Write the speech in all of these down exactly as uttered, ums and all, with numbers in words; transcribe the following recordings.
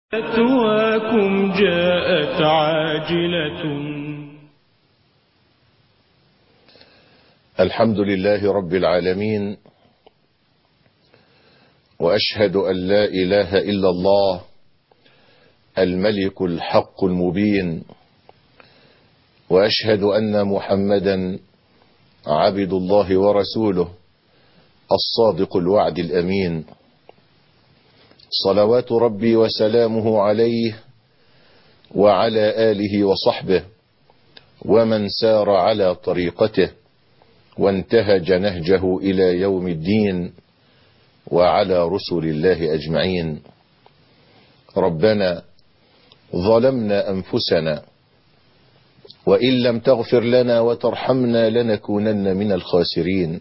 أتواكم جاءت عاجلة. الحمد لله رب العالمين، وأشهد أن لا إله إلا الله الملك الحق المبين، وأشهد أن محمدا عبد الله ورسوله الصادق الوعد الأمين، صلوات ربي وسلامه عليه وعلى آله وصحبه ومن سار على طريقته وانتهج نهجه إلى يوم الدين، وعلى رسل الله أجمعين. ربنا ظلمنا أنفسنا وإن لم تغفر لنا وترحمنا لنكونن من الخاسرين.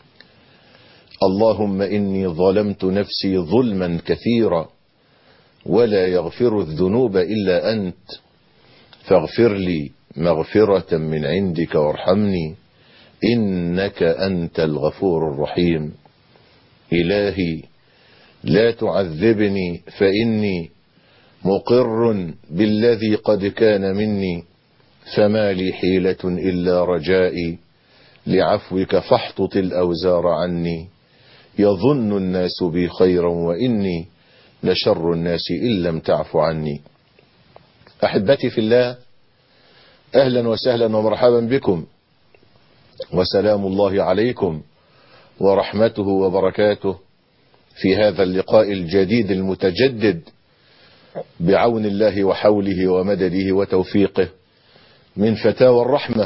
اللهم إني ظلمت نفسي ظلما كثيرا ولا يغفر الذنوب إلا أنت، فاغفر لي مغفرة من عندك وارحمني إنك أنت الغفور الرحيم. إلهي لا تعذبني فإني مقر بالذي قد كان مني، فما لي حيلة إلا رجائي لعفوك فاحطط الأوزار عني. يظن الناس بي خيرا وإني لشر الناس إن لم تعف عني. أحبتي في الله، أهلا وسهلا ومرحبا بكم، وسلام الله عليكم ورحمته وبركاته في هذا اللقاء الجديد المتجدد بعون الله وحوله ومدده وتوفيقه من فتاوى الرحمة.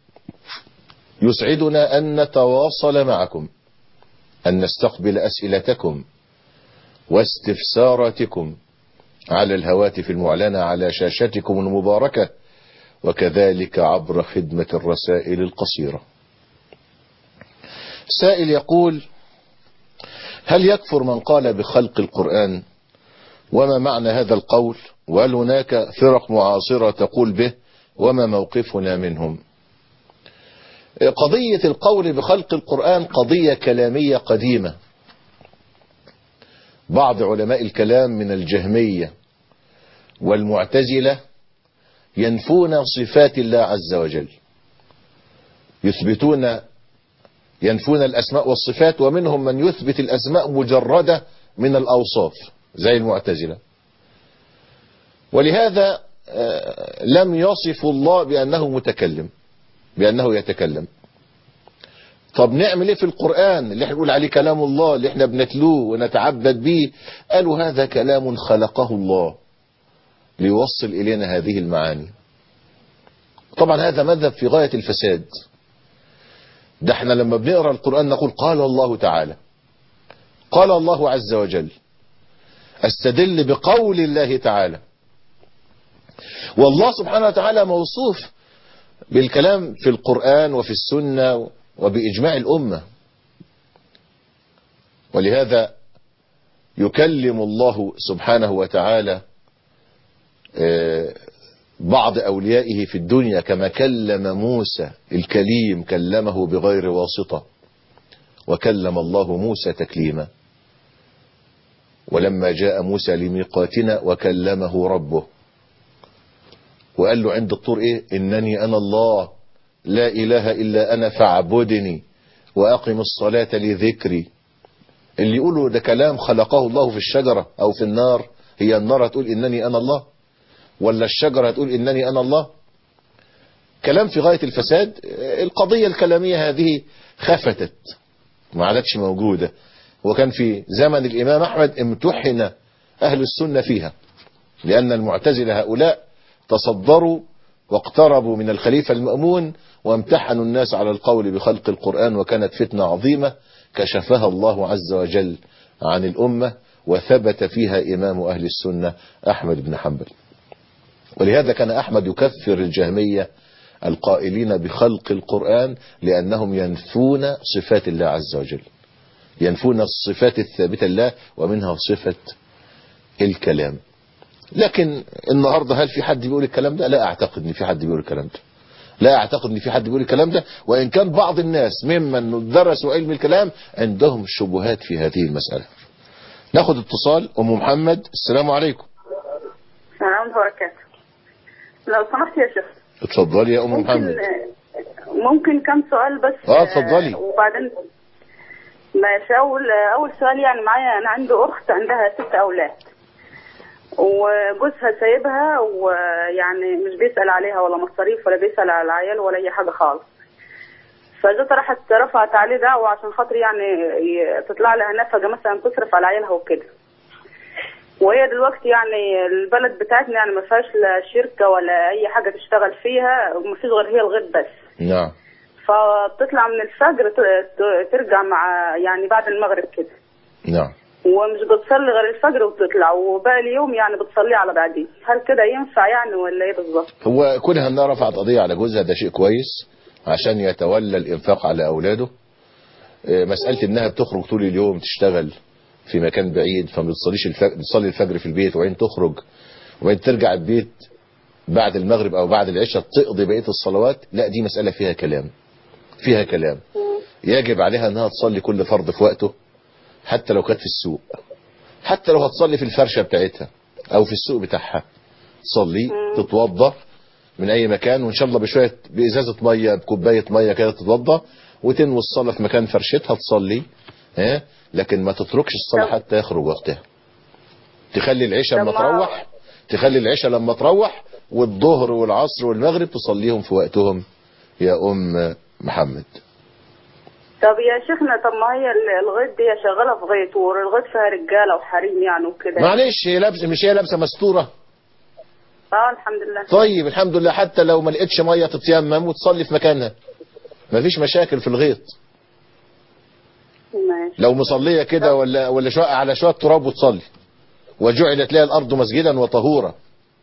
يسعدنا أن نتواصل معكم، أن نستقبل أسئلتكم واستفساراتكم على الهواتف المعلنة على شاشتكم المباركة، وكذلك عبر خدمة الرسائل القصيرة. سائل يقول: هل يكفر من قال بخلق القرآن؟ وما معنى هذا القول؟ وهل هناك فرق معاصرة تقول به؟ وما موقفنا منهم؟ قضية القول بخلق القرآن قضية كلامية قديمة. بعض علماء الكلام من الجهمية والمعتزلة ينفون صفات الله عز وجل، يثبتون ينفون الأسماء والصفات، ومنهم من يثبت الأسماء مجردة من الأوصاف زي المعتزلة. ولهذا لم يصف الله بأنه متكلم، بأنه يتكلم. طب نعمل ايه في القرآن اللي احنا نقول عليه كلام الله، اللي احنا بنتلوه ونتعبد به؟ قالوا هذا كلام خلقه الله ليوصل إلينا هذه المعاني. طبعا هذا مذهب في غاية الفساد. ده احنا لما بنقرأ القرآن نقول قال الله تعالى، قال الله عز وجل، استدل بقول الله تعالى. والله سبحانه وتعالى موصوف بالكلام في القرآن وفي السنة وبإجماع الأمة. ولهذا يكلم الله سبحانه وتعالى بعض أوليائه في الدنيا كما كلم موسى الكليم، كلمه بغير واسطة، وكلم الله موسى تكليما. ولما جاء موسى لميقاتنا وكلمه ربه وقال له عند الطور ايه؟ انني انا الله لا اله الا انا فاعبدني واقم الصلاة لذكري. اللي يقولوا ده كلام خلقه الله في الشجرة او في النار، هي النار هتقول انني انا الله؟ ولا الشجرة هتقول انني انا الله؟ كلام في غاية الفساد. القضية الكلامية هذه خفتت، ما عادتش موجودة. وكان في زمن الامام احمد امتحن اهل السنة فيها، لان المعتزلة هؤلاء تصدروا واقتربوا من الخليفة المأمون وامتحنوا الناس على القول بخلق القرآن، وكانت فتنة عظيمة كشفها الله عز وجل عن الأمة، وثبت فيها إمام أهل السنة أحمد بن حنبل. ولهذا كان أحمد يكفر الجهمية القائلين بخلق القرآن، لأنهم ينفون صفات الله عز وجل، ينفون الصفات الثابتة لله، ومنها صفة الكلام. لكن النهاردة هل في حد بيقول الكلام ده؟ لا أعتقد ان في حد بيقول الكلام ده، لا أعتقد ان في حد بيقول الكلام ده. وإن كان بعض الناس ممن درسوا علم الكلام عندهم شبهات في هذه المسألة. ناخد اتصال. أم محمد، السلام عليكم. وبركاته. لو سمحت يا شيخ. اتفضلي يا ام ممكن محمد. ممكن كم سؤال بس؟ اه اتفضلي. وبعدين ماشي. اول اول سؤال، يعني معايا انا عندي اخت عندها ست اولاد وجوزها سايبها، ويعني مش بيسأل عليها ولا مصاريف ولا بيسأل على العيال ولا اي حاجه خالص. فجت راحت رفعت عليه دعوه عشان خاطر يعني تطلع لها نفقه مثلا تصرف على عيالها وكده. وهي دلوقتي يعني البلد بتاعتنا يعني ما فيهاش لا شركه ولا اي حاجه تشتغل فيها، وما فيش غير هي الغيط بس. نعم. فبتطلع من الفجر ترجع مع يعني بعد المغرب كده. نعم. ومش بتصلي غير الفجر وتطلع، وباقي اليوم يعني بتصلي على بعدين. هل كده ينفع يعني ولا ايه بالظبط؟ هو كونها انها رفعت قضيه على جوزها ده شيء كويس عشان يتولى الانفاق على اولاده. مساله انها بتخرج طول اليوم تشتغل في مكان بعيد فما بتصليش الفجر، بتصلي الفجر في البيت وبعدين تخرج وبعدين ترجع البيت بعد المغرب او بعد العشاء تقضي بقيه الصلوات، لا دي مساله فيها كلام. فيها كلام. يجب عليها انها تصلي كل فرض في وقته، حتى لو كانت في السوق، حتى لو هتصلي في الفرشه بتاعتها او في السوق بتاعها، تصلي تتوضى من اي مكان، وان شاء الله بشويه بازازه ميه بكوبايه ميه كده تتوضى وتنوي الصلاه في مكان فرشتها تصلي. ها لكن ما تتركش الصلاه حتى يخرج وقتها. تخلي العشاء لما تروح تخلي العشاء لما تروح والظهر والعصر والمغرب تصليهم في وقتهم يا ام محمد. طب يا شيخنا، طب ما هي الغيط دي شغاله في غيط، والغيط فيها رجاله وحريم يعني وكده. معلش هي لابسه، مش هي لابسه مستوره؟ اه الحمد لله. طيب الحمد لله، حتى لو ما لقيتش ميه تتيمم وتصلي في مكانها، مفيش مشاكل في الغيط. ماشي. لو مصليه كده ولا ولا شويه على شويه تراب وتصلي. وجعلت لها الارض مسجدا وطهورا.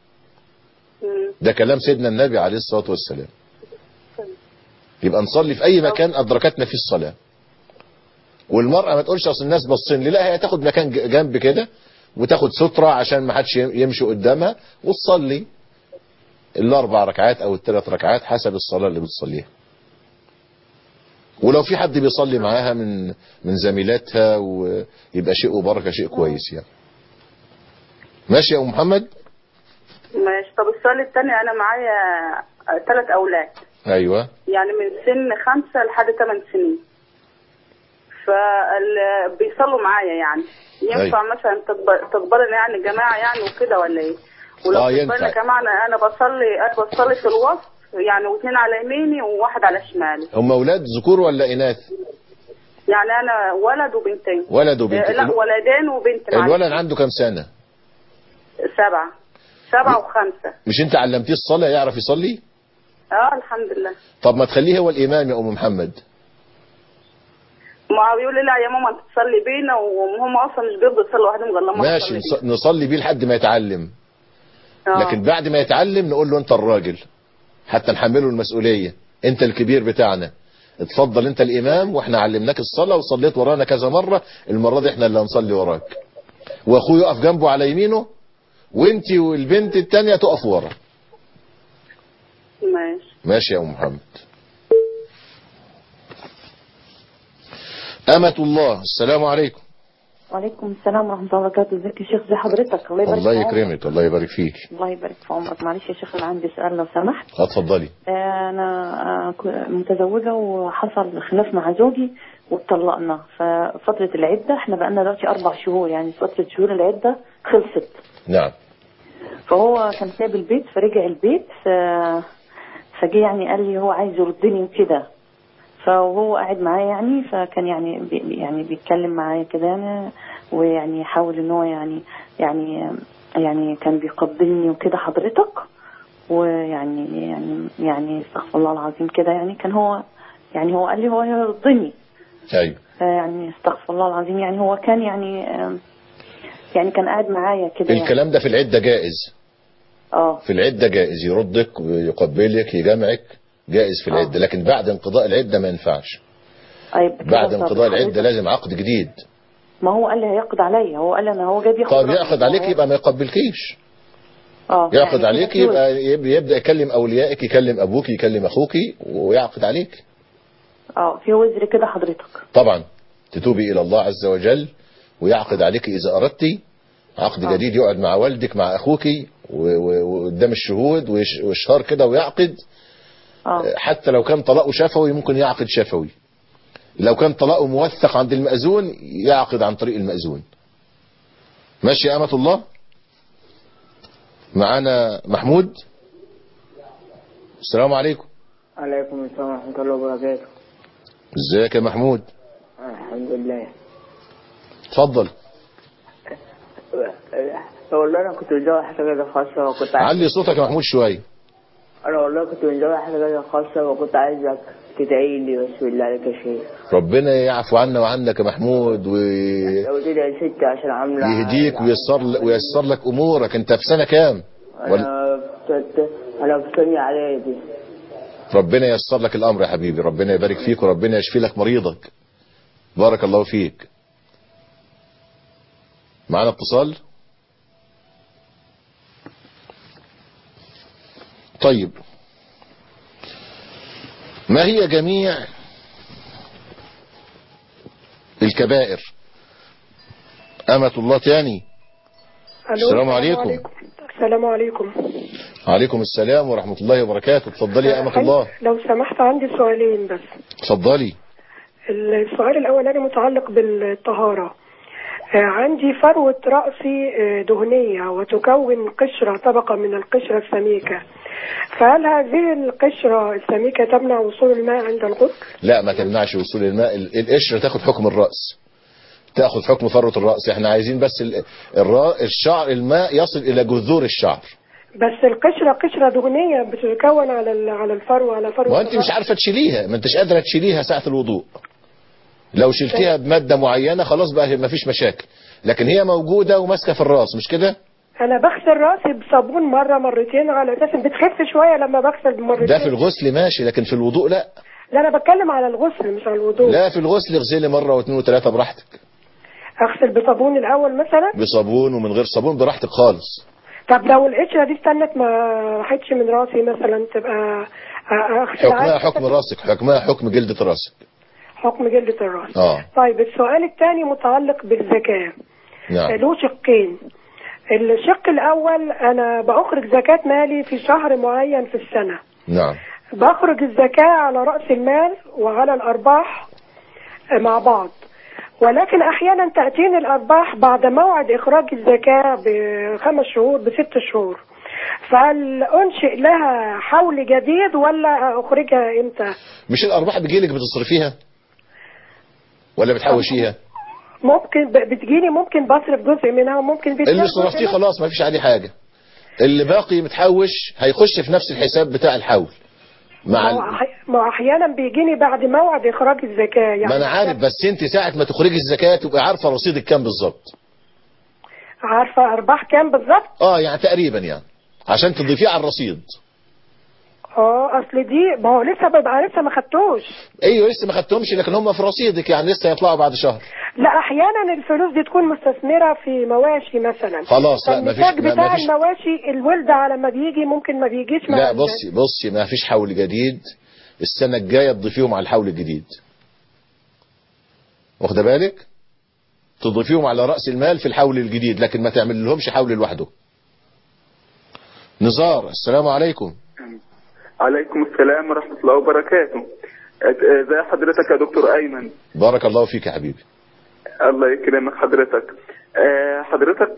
ده كلام سيدنا النبي عليه الصلاه والسلام. يبقى نصلي في اي مكان ادركتنا فيه الصلاه. والمراه ما تقولش اصل الناس باصين لي، لا هي تاخد مكان جنب كده وتاخد ستره عشان ما حدش يمشي قدامها وتصلي الاربع ركعات او الثلاث ركعات حسب الصلاه اللي بتصليها. ولو في حد بيصلي معاها من من زميلاتها ويبقى شيء وبركه، شيء كويس يعني. ماشي يا ام محمد؟ ماشي. طب السؤال الثاني، انا معايا ثلاث اولاد. ايوه. يعني من سن خمسة لحد ثمان سنين. فبيصلوا معايا يعني. ينفع أيوة. مثلا تقبلنا يعني جماعه يعني وكده ولا ايه؟ ولو اه تقبلنا كمان انا بصلي انا بصلي في الوسط يعني، واثنين على يميني وواحد على شمالي. هم اولاد ذكور ولا اناث؟ يعني انا ولد وبنتين. ولد وبنتين. لا ولدين وبنت. الولد عنده كام سنه؟ سبعة. سبعة وخمسة. مش انت علمتيه الصلاه يعرف يصلي؟ اه الحمد لله. طب ما تخليه هو الامام يا ام محمد. ما بيقول لي لا يا ماما انت تصلي بينا، وهم اصلا مش بيرضوا يصلوا لوحدهم غير لما ماشي نصلي, نصلي بيه لحد ما يتعلم. أوه. لكن بعد ما يتعلم نقول له انت الراجل، حتى نحمله المسؤوليه، انت الكبير بتاعنا، اتفضل انت الامام واحنا علمناك الصلاه وصليت ورانا كذا مره، المره دي احنا اللي هنصلي وراك. واخوه يقف جنبه على يمينه وانت والبنت الثانيه تقف ورا. ماشي. ماشي يا ام محمد. أمة الله، السلام عليكم. وعليكم السلام ورحمة الله وبركاته. ازيك يا شيخ؟ زي حضرتك؟ الله يبارك الله يكرمك. الله يبارك فيك. الله يبارك في عمرك. معلش يا شيخ انا عندي سؤال لو سمحت. اتفضلي. انا متزوجة وحصل خلاف مع زوجي واتطلقنا، ففترة العدة احنا بقالنا دلوقتي اربع شهور، يعني فترة شهور العدة خلصت. نعم. فهو كان ساب البيت فرجع البيت ف... فجي يعني قال لي هو عايز يردني وكده، فهو قاعد معايا يعني، فكان يعني بي يعني بيتكلم معايا كده يعني، ويعني يحاول ان هو يعني يعني يعني كان بيقبلني وكده حضرتك، ويعني يعني يعني استغفر الله العظيم كده يعني، كان هو يعني هو قال لي هو يرضني. ايوه. يعني استغفر الله العظيم، يعني هو كان يعني يعني كان قاعد معايا كده. الكلام يعني. ده في العدة جائز. اه في العدة جائز، يردك ويقبلك يجمعك جائز في العدة. أوه. لكن بعد انقضاء العدة ما ينفعش. أيوة. بعد انقضاء العدة لازم عقد جديد. ما هو قال لي هيعقد عليا، هو قال لي انا هو جاي بياخد. طب يعقد عليك يبقى ما يقبلكيش. اه يعقد يعني عليك يبقى يبدأ يكلم اوليائك، يكلم ابوك، يكلم اخوك ويعقد عليك. اه في وزر كده حضرتك. طبعا تتوبي الى الله عز وجل ويعقد عليك اذا اردتي عقد أوه. جديد، يقعد مع والدك مع اخوك وقدام الشهود ويشهر كده ويعقد. اه حتى لو كان طلاقه شفوي ممكن يعقد شفوي. لو كان طلاقه موثق عند المأذون يعقد عن طريق المأذون. ماشي يا أمة الله. معانا محمود. السلام عليكم. عليكم السلام ورحمة الله وبركاته. ازيك يا محمود؟ الحمد لله. اتفضل. والله انا كنت متجوز حاجة خاصة وكنت عايز علي صوتك يا محمود شوية. انا والله كنت متجوز حاجة خاصة وكنت عايزك تدعي لي بس بالله عليك يا شيخ. ربنا يعفو عنا وعنك يا محمود و لو تدعي يا ستي عشان عاملة يهديك وييسر وييسر لك امورك. انت في سنة كام؟ انا في انا في ثانية اعدادي. ربنا ييسر لك الامر يا حبيبي. ربنا يبارك فيك وربنا يشفي لك مريضك. بارك الله فيك. معنا اتصال. طيب ما هي جميع الكبائر؟ أمة الله تاني. السلام عليكم. السلام عليكم. عليكم السلام ورحمة الله وبركاته. اتفضلي يا أمة الله. لو سمحت عندي سؤالين بس. اتفضلي. السؤال الأولاني متعلق بالطهارة. عندي فروة رأسي دهنية وتكون قشرة طبقة من القشرة السميكة، فهل هذه القشرة السميكة تمنع وصول الماء عند الغسل؟ لا ما تمنعش وصول الماء. القشرة تاخد حكم الرأس، تاخد حكم فروة الرأس. احنا عايزين بس الشعر الماء يصل إلى جذور الشعر. بس القشرة قشرة دهنية بتتكون على على الفروة على فروة. وانت مش عارفة تشيليها، ما انتش قادرة تشيليها ساعة الوضوء. لو شلتيها بمادة معينة خلاص بقى ما فيش مشاكل، لكن هي موجودة وماسكة في الراس مش كده؟ انا بغسل راسي بصابون مرة مرتين على اساس بتخف شوية لما بغسل مرتين. ده في الغسل ماشي، لكن في الوضوء لا. لا انا بتكلم على الغسل مش على الوضوء. لا في الغسل اغسلي مرة واثنين وثلاثة براحتك. اغسل بصابون الاول مثلا؟ بصابون ومن غير صابون براحتك خالص. طب لو القشرة دي استنت ما راحتش من راسي مثلا تبقى اغسل؟ حكمها حكم راسك، حكمها حكم جلدة راسك. حكم جلدة الراس. اه طيب السؤال الثاني متعلق بالزكاة. نعم. له شقين. الشق الأول أنا بأخرج زكاة مالي في شهر معين في السنة. نعم. بأخرج الزكاة على رأس المال وعلى الأرباح مع بعض، ولكن أحيانا تأتيني الأرباح بعد موعد إخراج الزكاة بخمس شهور بست شهور، فهل أنشئ لها حول جديد ولا أخرجها إمتى؟ مش الأرباح بتجيلك بتصرفيها ولا بتحوشيها؟ ممكن بتجيني، ممكن بصرف جزء منها وممكن بيتجي. اللي صرفتيه خلاص ما فيش عليه حاجة، اللي باقي متحوش هيخش في نفس الحساب بتاع الحول. مع ما احيانا بيجيني بعد موعد اخراج الزكاه يعني. ما انا عارف، بس انت ساعه ما تخرجي الزكاه تبقى عارفه رصيدك كام بالظبط. عارفه ارباح كام بالظبط؟ اه يعني تقريبا يعني عشان تضيفيه على الرصيد. اه اصل دي ما هو لسه ببقى لسه ما خدتوش. ايوه لسه ما خدتهمش، لكن هم في رصيدك يعني لسه هيطلعوا بعد شهر. لا احيانا الفلوس دي تكون مستثمره في مواشي مثلا. خلاص لا ما فيش بتاع المواشي الولد على ما بيجي ممكن ما بيجيش. لا بصي بصي ما فيش حول جديد، السنه الجايه تضيفيهم على الحول الجديد. واخده بالك؟ تضيفيهم على راس المال في الحول الجديد، لكن ما تعمل لهمش حول لوحده. نزار السلام عليكم. عليكم السلام ورحمة الله وبركاته. ازي حضرتك يا دكتور ايمن؟ بارك الله فيك يا حبيبي. الله يكرمك حضرتك. حضرتك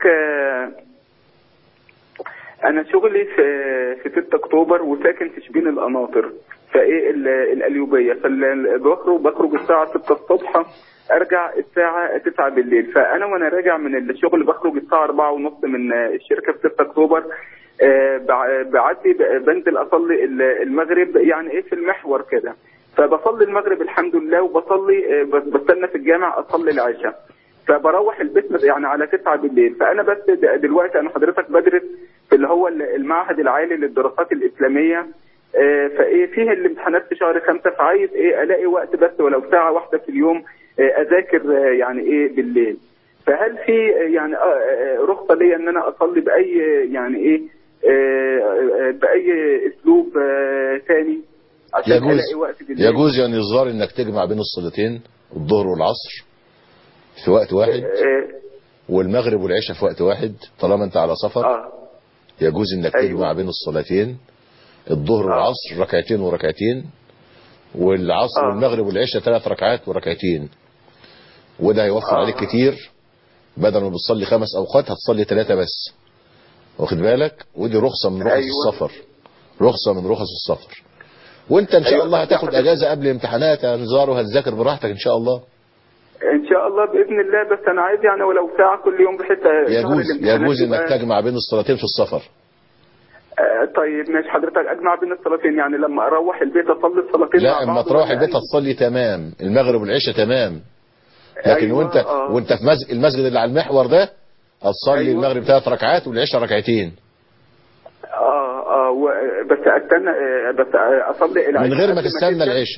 انا شغلي في في ستة اكتوبر وساكن في شبين القناطر فايه القليوبيه، فبخرج بخرج الساعه ستة الصبح ارجع الساعه تسعة بالليل، فانا وانا راجع من الشغل بخرج الساعه أربعة ونص من الشركه في ستة اكتوبر. بعدي بنزل اصلي المغرب يعني ايه في المحور كده، فبصلي المغرب الحمد لله وبصلي بستنى في الجامع اصلي العشاء، فبروح البيت يعني على تسعة بالليل. فانا بس دلوقتي انا حضرتك بدرس في اللي هو المعهد العالي للدراسات الاسلاميه، فايه فيه الامتحانات في شهر خمسة، فعايز ايه الاقي وقت بس ولو ساعه واحده في اليوم اذاكر يعني ايه بالليل. فهل في يعني رخصه لي ان انا اصلي باي يعني ايه باي اسلوب ثاني عشان يجوز الاقي وقت بالليل؟ يجوز يا نزار انك تجمع بين الصلاتين الظهر والعصر في وقت واحد والمغرب والعشاء في وقت واحد طالما انت على سفر. اه يجوز انك أيوة. تجمع بين الصلاتين، الظهر والعصر ركعتين وركعتين، والعصر آه. والمغرب والعشاء ثلاث ركعات وركعتين. وده هيوفر آه. عليك كتير، بدل ما بتصلي خمس اوقات هتصلي ثلاثة بس، واخد بالك؟ ودي رخصة من رخص أيوة. السفر، رخصة من رخص السفر. وانت ان شاء أيوة. الله هتاخد اجازة قبل الامتحانات يا نزار، وهتذاكر براحتك ان شاء الله. ان شاء الله باذن الله، بس انا عايز يعني ولو ساعه كل يوم بحيث شهر يجوز الامتحانات يجوز يبقى- انك تجمع بين الصلاتين في السفر. آه، طيب ماشي حضرتك، اجمع بين الصلاتين يعني لما اروح البيت اصلي الصلاتين مع لا، اما بعض تروح ولا البيت أي- هتصلي تمام المغرب والعشاء تمام، لكن أيوة. وانت آه. وانت في مسجد المسجد اللي على المحور ده هتصلي أيوة. المغرب ثلاث ركعات والعشاء ركعتين اه اه و... بس استنى آه، بس اصلي العشاء من غير ما قبل تستنى تبدأ؟ العشاء،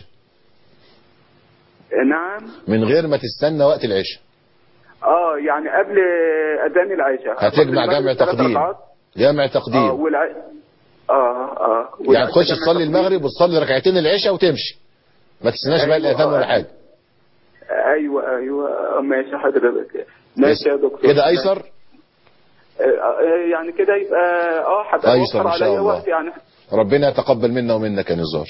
نعم. من غير ما تستنى وقت العشاء. اه يعني قبل اذان العشاء هتجمع أصلي جمع المغرب ثلاث تقديم، ركعات. جمع اه تقديم. والع... اه اه يعني والعشاء تخش جمع تصلي تقديم. المغرب وتصلي ركعتين العشاء وتمشي، ما تستناش بقى أيوة. الاذان ولا آه. حاجه. ايوه ايوه ماشي حضرتك، ماشي يا دكتور. كده ايسر. آه، يعني كده يبقى اه أيسر هتوفر إن شاء عليا الله. وقت يعني. ربنا يتقبل منا ومنك يا نزار.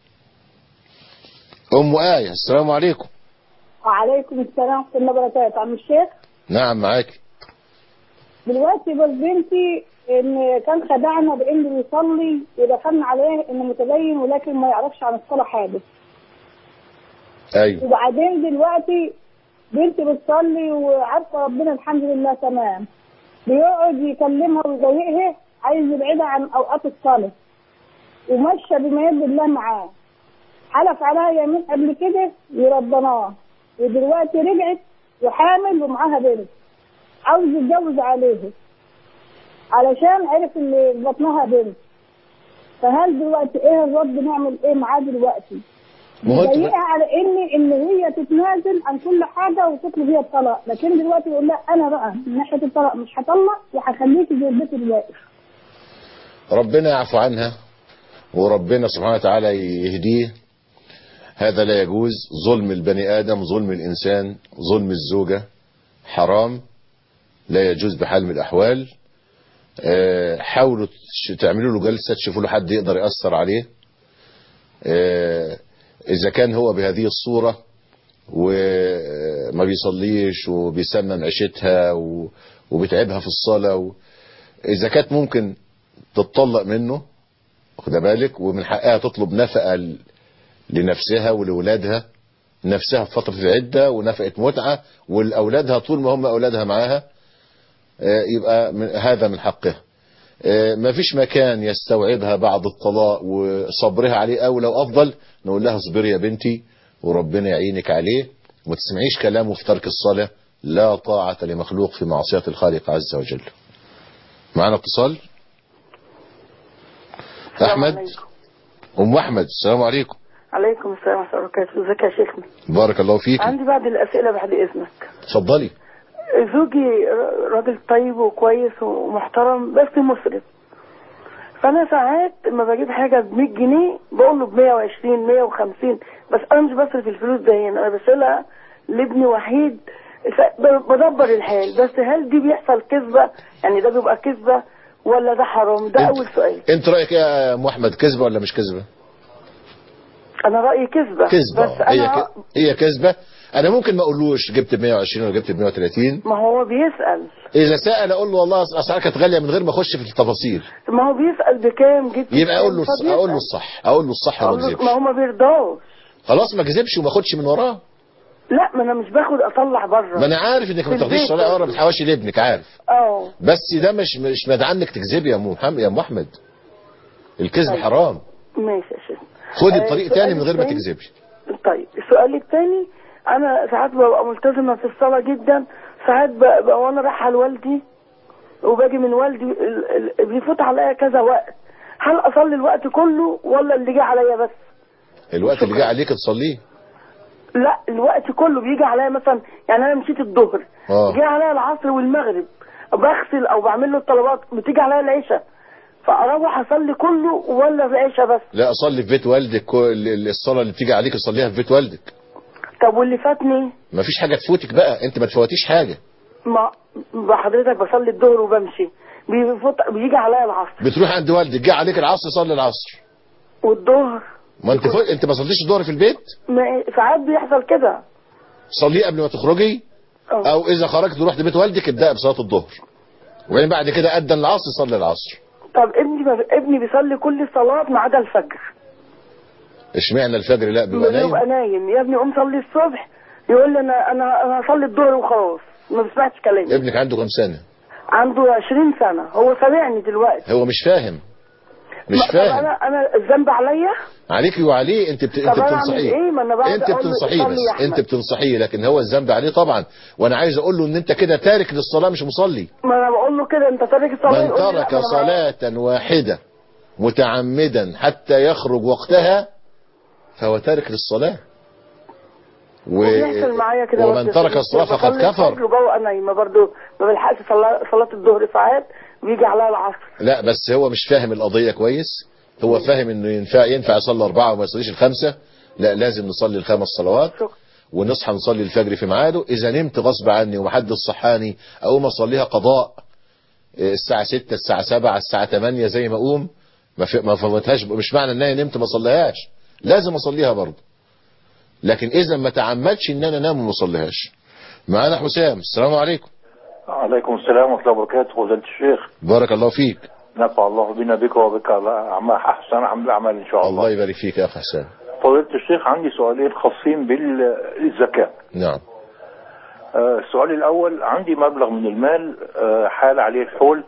ام آية، السلام عليكم. وعليكم السلام ورحمة الله وبركاته. عم الشيخ، نعم معاك. دلوقتي بس بنتي ان كان خدعنا بانه بيصلي ودخلنا عليه انه متدين ولكن ما يعرفش عن الصلاة حاجة. ايوه. وبعدين دلوقتي بنتي بتصلي وعارفة ربنا الحمد لله تمام، بيقعد يكلمها ويضايقها، عايز يبعدها عن اوقات الصلاة ومشى بما يرضي الله معاه. حلف عليها يمين قبل كده وربناه، ودلوقتي رجعت وحامل ومعاها بنت عاوز يتجوز عليها علشان عرف ان بطنها بنت. فهل دلوقتي ايه الرد، نعمل ايه معاه دلوقتي؟ بيضايقها على ان ان هي تتنازل عن كل حاجه وتطلب هي الطلاق، لكن دلوقتي يقول لا انا بقى من ناحيه الطلاق مش هطلق وهخليكي زي البيت الواقف. ربنا يعفو عنها وربنا سبحانه وتعالى يهديه. هذا لا يجوز، ظلم البني آدم، ظلم الإنسان، ظلم الزوجة حرام، لا يجوز بحال من الأحوال. أه حاولوا تعملوا له جلسة تشوفوا له حد يقدر يأثر عليه. أه إذا كان هو بهذه الصورة وما بيصليش وبيسمم عيشتها وبيتعبها في الصلاة، إذا كانت ممكن تتطلق منه واخد بالك، ومن حقها تطلب نفقة لنفسها ولأولادها، نفسها في فترة العدة ونفقة متعة، والأولادها طول ما هم أولادها معاها يبقى هذا من حقها. ما فيش مكان يستوعبها بعد الطلاق وصبرها عليه أولى وأفضل، نقول لها اصبري يا بنتي وربنا يعينك عليه وما تسمعيش كلامه في ترك الصلاة، لا طاعة لمخلوق في معصية الخالق عز وجل. معنا اتصال. أحمد. أم أحمد، السلام عليكم. عليكم السلام ورحمة الله وبركاته. ازيك يا شيخنا؟ بارك الله فيك. عندي بعض الأسئلة بعد إذنك. اتفضلي. زوجي راجل طيب وكويس ومحترم بس مسرف، فأنا ساعات لما بجيب حاجة ب مية جنيه بقول له ب مية وعشرين مية وخمسين، بس أنا مش بصرف الفلوس دي هنا، أنا بشيلها لابني وحيد بدبر الحال. بس هل دي بيحصل كذبة؟ يعني ده بيبقى كذبة ولا ده حرام؟ ده أول سؤال. أنت رأيك يا أم أحمد، كذبة ولا مش كذبة؟ انا رايي كذبه. كذبه. بس هي أنا... ك... هي كذبه. انا ممكن ما اقولوش جبت ب مية وعشرين ولا جبت ب مية وثلاثين. ما هو بيسال. اذا سال اقول له والله اسعارك كانت غاليه من غير ما اخش في التفاصيل. ما هو بيسال بكام جبت، يبقى اقول له اقول له الصح، اقول له الصح وما اكذبش. ما هو ما بيرضاش. خلاص ما اكذبش وما اخدش من وراه. لا ما انا مش باخد اطلع بره. ما انا عارف انك ما بتاخديش طريقه ورا، بتحوشي لابنك، عارف. اه بس ده مش مش مدعي انك تكذبي يا ام محمد يا ام احمد. الكذب طيب. حرام. ماشي يا شيخ. خدي الطريق آه تاني من غير ما تكذبي. طيب السؤال الثاني، انا ساعات ببقى ملتزمه في الصلاه جدا، ساعات ببقى وانا رايحه لوالدي وباجي من والدي بيفوت عليا كذا وقت، هل اصلي الوقت كله ولا اللي جه عليا بس؟ الوقت اللي جه عليك تصليه؟ لا الوقت كله بيجي عليا، مثلا يعني انا مشيت الظهر جه عليا العصر والمغرب بغسل او بعمل له الطلبات، بتيجي عليا العشاء، فاروح اصلي كله ولا العشاء بس؟ لا اصلي في بيت والدك، الصلاه اللي بتيجي عليك صليها في بيت والدك. طب واللي فاتني؟ ما فيش حاجه تفوتك بقى، انت ما تفوتيش حاجه. ما بحضرتك بصلي الظهر وبمشي، بيفوت بيجي عليا العصر. بتروح عند والدك، جه عليك العصر صلي العصر والظهر. ما انت فوق... انت ما صليتش الظهر في البيت؟ ما- ساعات بيحصل كده. صليه قبل ما تخرجي، أوه. او اذا خرجت ورحت بيت والدك ابدأ بصلاه الظهر، وبعدين بعد كده أذن العصر صلي العصر. طب ابني ب... ابني بيصلي كل الصلاه ما عدا الفجر. اشمعنى الفجر؟ لا بيبقى نايم. بيبقى نايم يا ابني، قوم صلي الصبح، يقول لي انا انا انا هصلي الظهر وخلاص، ما بيسمعش كلامي. ابنك عنده كام سنه؟ عنده عشرين سنه، هو سامعني دلوقتي. هو مش فاهم مش ما- طب فاهم. انا انا الذنب عليا. عليكي وعليه، انت بت... انت طب أنا أعمل بتنصحيه. إيه؟ ما أنا بقعد انت أقول له بتنصحيه صلي بس يا أحمد. انت بتنصحيه، لكن هو الذنب عليه طبعا. وانا عايز اقول له ان انت كده تارك للصلاه مش مصلي. ما انا بقول له كده، انت تارك الصلاه. من يقول لي لا، ترك ما أنا معاك. صلاة واحدة متعمدا حتى يخرج وقتها فهو تارك للصلاة. و... وبيحصل معايا كده ومن برضه. ترك الصلاة فقد بصلي كفر. الفجر وجوه نايمه برضه، ما بلحقش صلاة صلاة الظهر ساعات، بيجي عليا العصر. لا بس هو مش فاهم القضية كويس. هو فاهم انه ينفع ينفع يصلي أربعة وما يصليش الخمسة. لا، لازم نصلي الخمس صلوات ونصحى نصلي الفجر في ميعاده. إذا نمت غصب عني ومحدش صحاني أقوم أصليها قضاء الساعة ستة الساعة سبعة الساعة تمانية زي ما أقوم، ما ف- ما فوتهاش. مش معنى ان انا نمت ما صليهاش، لازم اصليها برضه. لكن اذا ما تعمدش ان انا انام وما اصليهاش. معانا حسام. السلام عليكم. عليكم السلام ورحمة الله وبركاته. فضيلة الشيخ، بارك الله فيك. نفع الله بنا بك وبك على أحسن عمل الأعمال إن شاء الله. الله يبارك فيك يا أخ حسام. فضيلة الشيخ، عندي سؤالين خاصين بالزكاة. نعم. آه، السؤال الأول، عندي مبلغ من المال آه، حال عليه الحول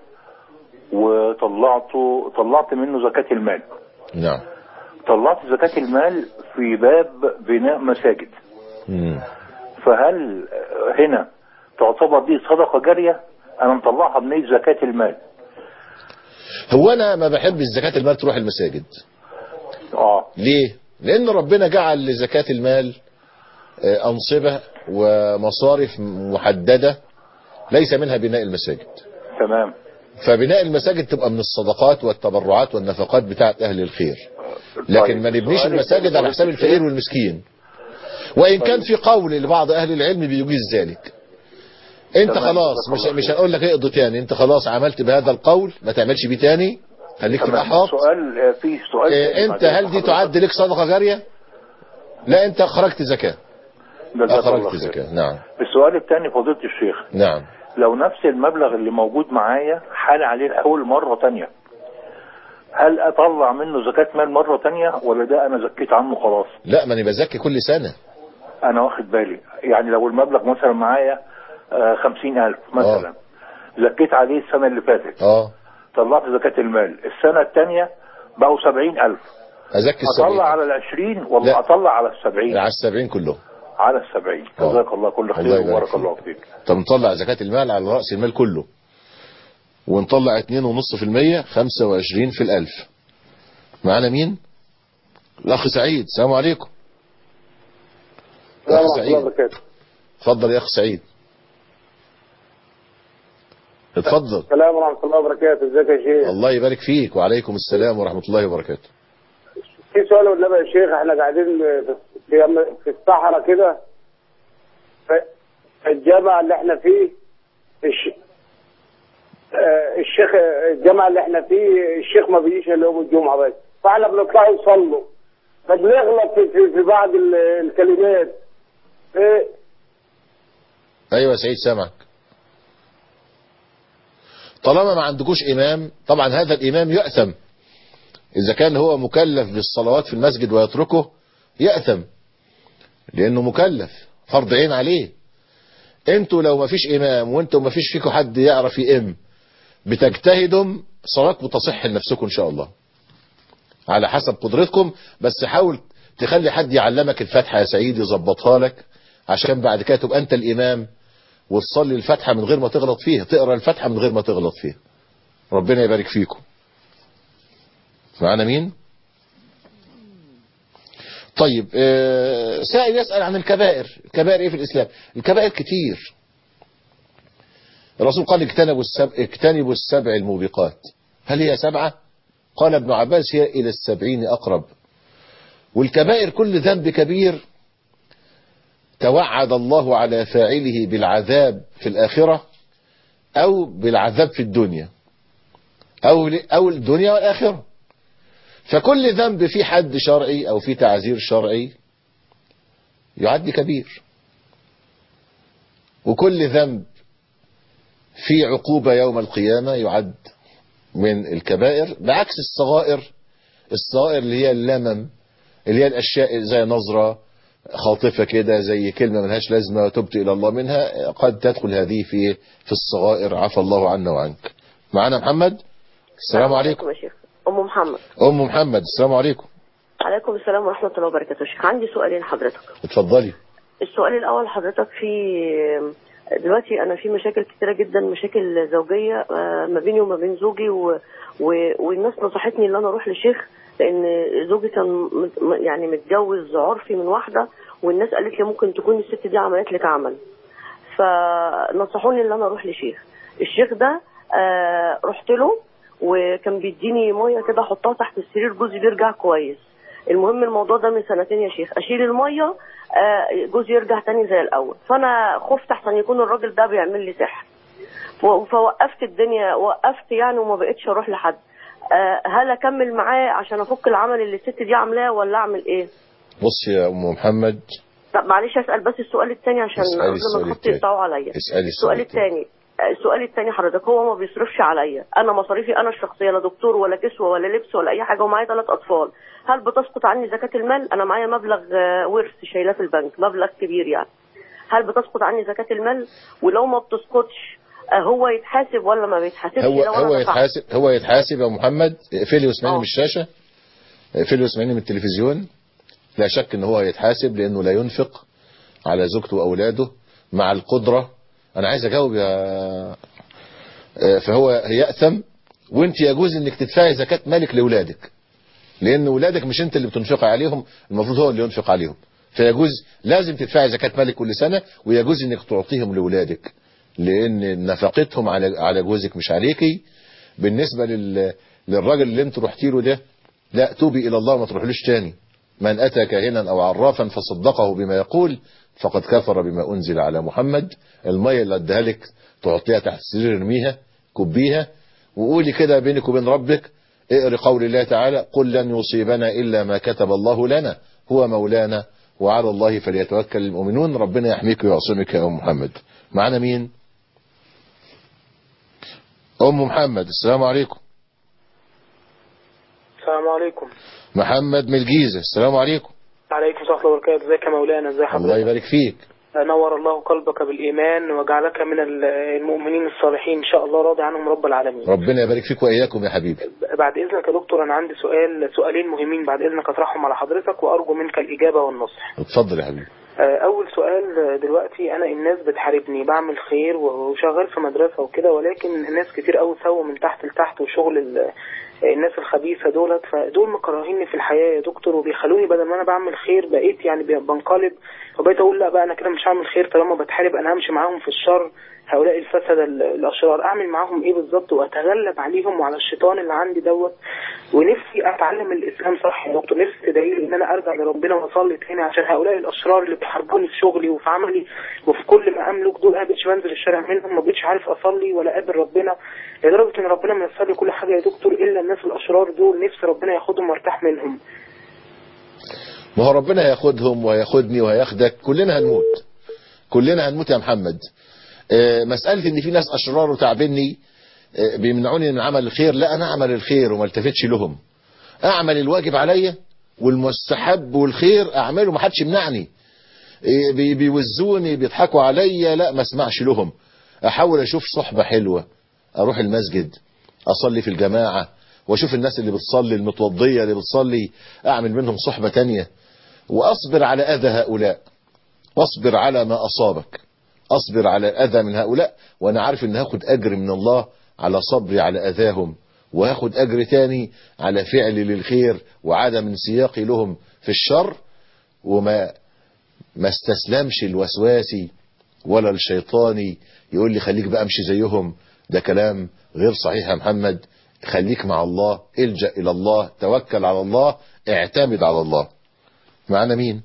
وطلعته طلعت منه زكاة المال. نعم. طلعت زكاة المال في باب بناء مساجد. مم. فهل هنا تعتبر دي صدقة جارية؟ أنا مطلعها بنية زكاة المال. هو انا ما بحب زكاة المال تروح المساجد. اه ليه؟ لان ربنا جعل لزكاة المال آه، انصبة ومصارف محددة ليس منها بناء المساجد. تمام. فبناء المساجد تبقى من الصدقات والتبرعات والنفقات بتاعت اهل الخير، لكن ما نبنيش المساجد على حساب الفقير والمسكين. وان كان في قول لبعض اهل العلم بيجيز ذلك. انت خلاص مش مش هنقول لك اقضي تاني، انت خلاص عملت بهذا القول ما تعملش بيه تاني، خليك تبقى حاط. سؤال في سؤال اه انت هل دي تعد لك صدقه جاريه؟ لا، انت خرجت زكاه. خرجت زكاه. نعم. السؤال الثاني فضيلة الشيخ، نعم، لو نفس المبلغ اللي موجود معايا حال عليه الحول مرة تانية، هل اطلع منه زكاة مال مرة تانية ولا ده انا زكيت عنه خلاص؟ لا، ما انا بزكي كل سنه. انا واخد بالي، يعني لو المبلغ مثلا معايا آه خمسين الف مثلا، أوه. زكيت عليه السنة اللي فاتت، اه طلعت زكاة المال، السنة الثانية بقوا سبعين الف، ازكي السبعين. اطلع على العشرين ولا لا. اطلع على السبعين؟ على السبعين كلهم. على السبعين. جزاك الله كل خير وبارك الله فيك. طب نطلع زكاة المال على رأس المال كله، ونطلع اتنين ونص في المية، خمسة وعشرين في الألف. معانا مين؟ الأخ سعيد. السلام عليكم. الأخ سعيد. اتفضل يا أخ سعيد. اتفضل. السلام ورحمة الله وبركاته. ازيك يا شيخ؟ الله يبارك فيك. وعليكم السلام ورحمة الله وبركاته. في سؤال والنبي يا شيخ، احنا قاعدين في في الصحراء كده، الجامع اللي احنا فيه الش... الشيخ الجامع اللي احنا فيه الشيخ ما بيجيش الا يوم الجمعة بس، فاحنا بنطلع نصلوا فبنغلط في, في, في بعض الكلمات. ايه؟ ايوه يا سعيد سامعك. طالما ما عندكوش امام، طبعا هذا الامام يأثم. إذا كان هو مكلف بالصلوات في المسجد ويتركه يأثم، لأنه مكلف فرض عين عليه. انتوا لو ما فيش إمام وانتوا ما فيش فيكم حد يعرف يئم، بتجتهدوا صلاتكم تصح لنفسكم إن شاء الله على حسب قدرتكم. بس حاول تخلي حد يعلمك الفاتحة يا سعيد، يظبطها لك، عشان بعد كده تبقى أنت الإمام وتصلي الفاتحة من غير ما تغلط فيها، تقرأ الفاتحة من غير ما تغلط فيها. ربنا يبارك فيكم. معنا مين؟ طيب آه سائل يسأل عن الكبائر. الكبائر ايه في الإسلام؟ الكبائر كتير. الرسول قال اجتنبوا السبع, اجتنبوا السبع الموبقات. هل هي سبعة؟ قال ابن عباس هي إلى السبعين أقرب. والكبائر كل ذنب كبير توعد الله على فاعله بالعذاب في الآخرة أو بالعذاب في الدنيا. أو, أو الدنيا والآخرة. فكل ذنب في حد شرعي أو في تعزير شرعي يعد كبير، وكل ذنب في عقوبة يوم القيامة يعد من الكبائر، بعكس الصغائر. الصغائر اللي هي اللمم، اللي هي الأشياء زي نظرة خاطفة كده، زي كلمة ملهاش لازمة وتبت إلى الله منها، قد تدخل هذه في في الصغائر. عفى الله عنا وعنك. معنا محمد. السلام عليكم. يا شيخ. أم محمد. أم محمد السلام عليكم. عليكم السلام ورحمة الله وبركاته. شيخ عندي سؤالين حضرتك. اتفضلي. السؤال الأول حضرتك، في دلوقتي أنا في مشاكل كتيرة جدا، مشاكل زوجية ما بيني وما بين زوجي، و... و... والناس نصحتني ان انا اروح لشيخ، لان زوجي كان يعني متجوز عرفي من واحدة، والناس قالت لي ممكن تكون الست دي عملت لك عمل، فنصحوني ان انا اروح لشيخ. الشيخ ده آه رحت له، وكان بيديني ميه كده احطها تحت السرير، جوزي بيرجع كويس. المهم الموضوع ده من سنتين يا شيخ، اشيل الميه آه جوزي يرجع تاني زي الاول، فانا خفت احسن يكون الراجل ده بيعمل لي سحر، فوقفت الدنيا، وقفت يعني وما بقتش اروح لحد. أه هل اكمل معاه عشان افك العمل اللي الست دي عاملاه، ولا اعمل ايه؟ بص يا ام محمد. طب معلش اسال بس السؤال الثاني عشان قبل ما تحطي يقطعوا عليا. اسالي السؤال الثاني. السؤال الثاني حضرتك، هو ما بيصرفش عليا، انا مصاريفي انا الشخصيه، لا دكتور ولا كسوه ولا لبس ولا اي حاجه، ومعايا ثلاث اطفال. هل بتسقط عني زكاه المال؟ انا معايا مبلغ ورث شايلاه في البنك، مبلغ كبير يعني. هل بتسقط عني زكاه المال؟ ولو ما بتسقطش هو يتحاسب ولا ما بيتحاسبش؟ هو لو هو أنا يتحاسب هو يتحاسب يا محمد. اقفلي واسمعيني من الشاشه، اقفلي واسمعيني من التلفزيون. لا شك ان هو يتحاسب، لانه لا ينفق على زوجته واولاده مع القدره. انا عايز اجاوب يا فهو يأثم، وانت يجوز انك تدفعي زكاه مالك لاولادك، لان اولادك مش انت اللي بتنفقي عليهم، المفروض هو اللي ينفق عليهم. فيجوز لازم تدفعي زكاه مالك كل سنه، ويجوز انك تعطيهم لاولادك، لان نفقتهم على على جوزك مش عليكي. بالنسبه لل للراجل اللي انت رحتي له ده، لا، توبي الى الله ما تروحلوش تاني. من اتى كاهنا او عرافا فصدقه بما يقول فقد كفر بما انزل على محمد. الميه اللي اديها لك تعطيها تحت السرير، ارميها، كبيها، وقولي كده بينك وبين ربك، اقري قول الله تعالى: قل لن يصيبنا الا ما كتب الله لنا هو مولانا وعلى الله فليتوكل المؤمنون. ربنا يحميك ويعصمك يا ام محمد. معنا مين؟ ام محمد السلام عليكم. السلام عليكم. محمد من الجيزة. السلام عليكم. عليكم السلام ورحمة الله وبركاته. ازيك يا مولانا؟ ازي حضرتك؟ الله يبارك فيك. نور الله قلبك بالإيمان وجعلك من المؤمنين الصالحين إن شاء الله، راضي عنهم رب العالمين. ربنا يبارك فيك وإياكم يا حبيبي. بعد إذنك يا دكتور، أنا عندي سؤال سؤالين مهمين بعد إذنك أطرحهم على حضرتك، وأرجو منك الإجابة والنصح. اتفضل يا حبيبي. أول سؤال، دلوقتي أنا الناس بتحاربني، بعمل خير وشغال في مدرسة وكده، ولكن الناس كتير قوي سووا من تحت لتحت، وشغل الناس الخبيثة دولت، فدول مكرهيني في الحياة يا دكتور، وبيخلوني بدل ما أنا بعمل خير بقيت يعني بنقلب، وبقيت أقول لا بقى أنا كده مش هعمل خير، طالما بتحارب أنا همشي معاهم في الشر، هؤلاء الفسد الأشرار. أعمل معاهم إيه بالظبط وأتغلب عليهم وعلى الشيطان اللي عندي دوت؟ ونفسي أتعلم الإسلام صح يا دكتور، نفسي تدعيلي إن أنا أرجع لربنا وأصلي تاني، عشان هؤلاء الأشرار اللي بيحاربوني في شغلي وفي عملي وفي كل ما أملك دول، أنا مش بنزل الشارع منهم، ما بقتش عارف أصلي ولا أقابل ربنا، لدرجة إن ربنا ما يصلي كل حاجة يا دكتور إلا الناس الأشرار دول، نفسي ربنا ياخدهم وارتاح منهم. ما هو ربنا هياخدهم وهياخدني وهياخدك، كلنا هنموت، كلنا هنموت يا محمد. مسألة ان في ناس اشرار وتعبني بيمنعوني من عمل الخير، لا، انا اعمل الخير وما التفتش لهم، اعمل الواجب عليا والمستحب والخير اعمله، ما حدش يمنعني. بيوزوني بيضحكوا عليا، لا، ما اسمعش لهم، احاول اشوف صحبة حلوة، اروح المسجد اصلي في الجماعة، واشوف الناس اللي بتصلي المتوضية اللي بتصلي اعمل منهم صحبة تانية، واصبر على اذى هؤلاء، واصبر على ما اصابك، اصبر على الاذى من هؤلاء، وانا عارف ان هاخد اجر من الله على صبري على اذاهم، وهاخد اجر تاني على فعلي للخير وعدم انسياقي لهم في الشر، وما ما استسلمش الوسواسي ولا الشيطاني يقول لي خليك بقى امشي زيهم. ده كلام غير صحيح يا محمد. خليك مع الله، الجأ الى الله، توكل على الله، اعتمد على الله. معنا مين؟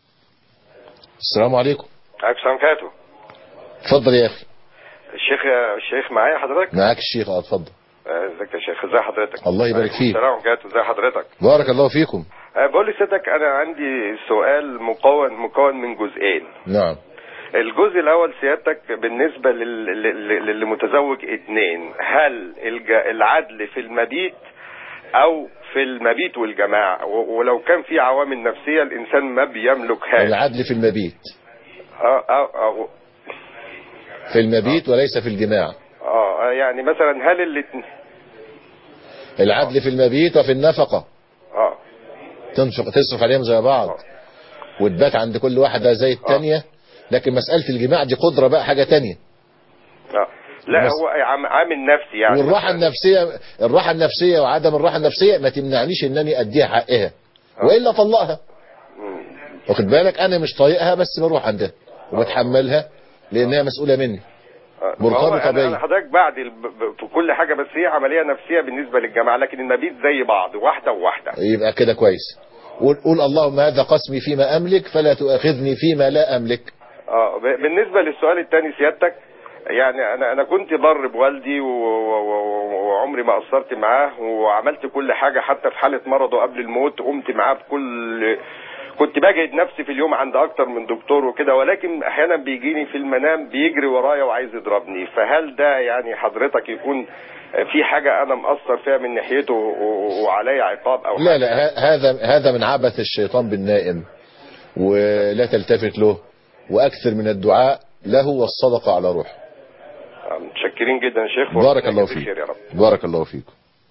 السلام عليكم. عليكم السلام عليكم. اتفضل يا اخي. الشيخ الشيخ معايا حضرتك؟ معاك الشيخ. اه اتفضل. ازيك يا شيخ؟ ازي حضرتك؟ الله يبارك فيك. السلام عليكم. ازي حضرتك؟ بارك الله فيكم. أه بقول لسيادتك انا عندي سؤال مكون مكون من جزئين. نعم. الجزء الاول سيادتك بالنسبه لل... لل... للي متزوج اثنين، هل الج... العدل في المبيت او في المبيت والجماع؟ و... ولو كان في عوامل نفسيه الانسان ما بيملكهاش. العدل في المبيت. اه اه اه في المبيت وليس في الجماع. اه يعني مثلا هل الاثنين العدل في المبيت وفي النفقه. اه تنفق تصرف عليهم زي بعض أوه. وتبات عند كل واحده زي الثانيه. أوه. لكن مساله الجماع دي قدره بقى حاجه ثانيه. اه لا هو عامل نفسي يعني. والراحه النفسيه الراحه النفسيه وعدم الراحه النفسيه ما تمنعنيش انني اديها حقها والا طلقها. واخد بالك؟ انا مش طايقها بس بروح عندها وبتحملها لانها مسؤوله مني. مرتبطه بيا. انا حضرتك بعد في كل حاجه، بس هي عمليه نفسيه بالنسبه للجماعه، لكن المبيت زي بعض واحده وواحده. يبقى كده كويس. قول اللهم هذا قسمي فيما املك فلا تؤاخذني فيما لا املك. اه بالنسبه للسؤال الثاني سيادتك، يعني انا انا كنت بر بوالدي وعمري ما قصرت معاه وعملت كل حاجه، حتى في حاله مرضه قبل الموت قمت معاه بكل، كنت بجهد نفسي في اليوم عند اكتر من دكتور وكده، ولكن احيانا بيجيني في المنام بيجري ورايا وعايز يضربني. فهل ده يعني حضرتك يكون في حاجه انا مقصر فيها من ناحيته وعليا عقاب او لا لا هذا هذا من عبث الشيطان بالنائم، ولا تلتفت له، واكثر من الدعاء له والصدقه على روحه. متشكرين جدا يا شيخ. بارك الله فيك. بارك الله فيك.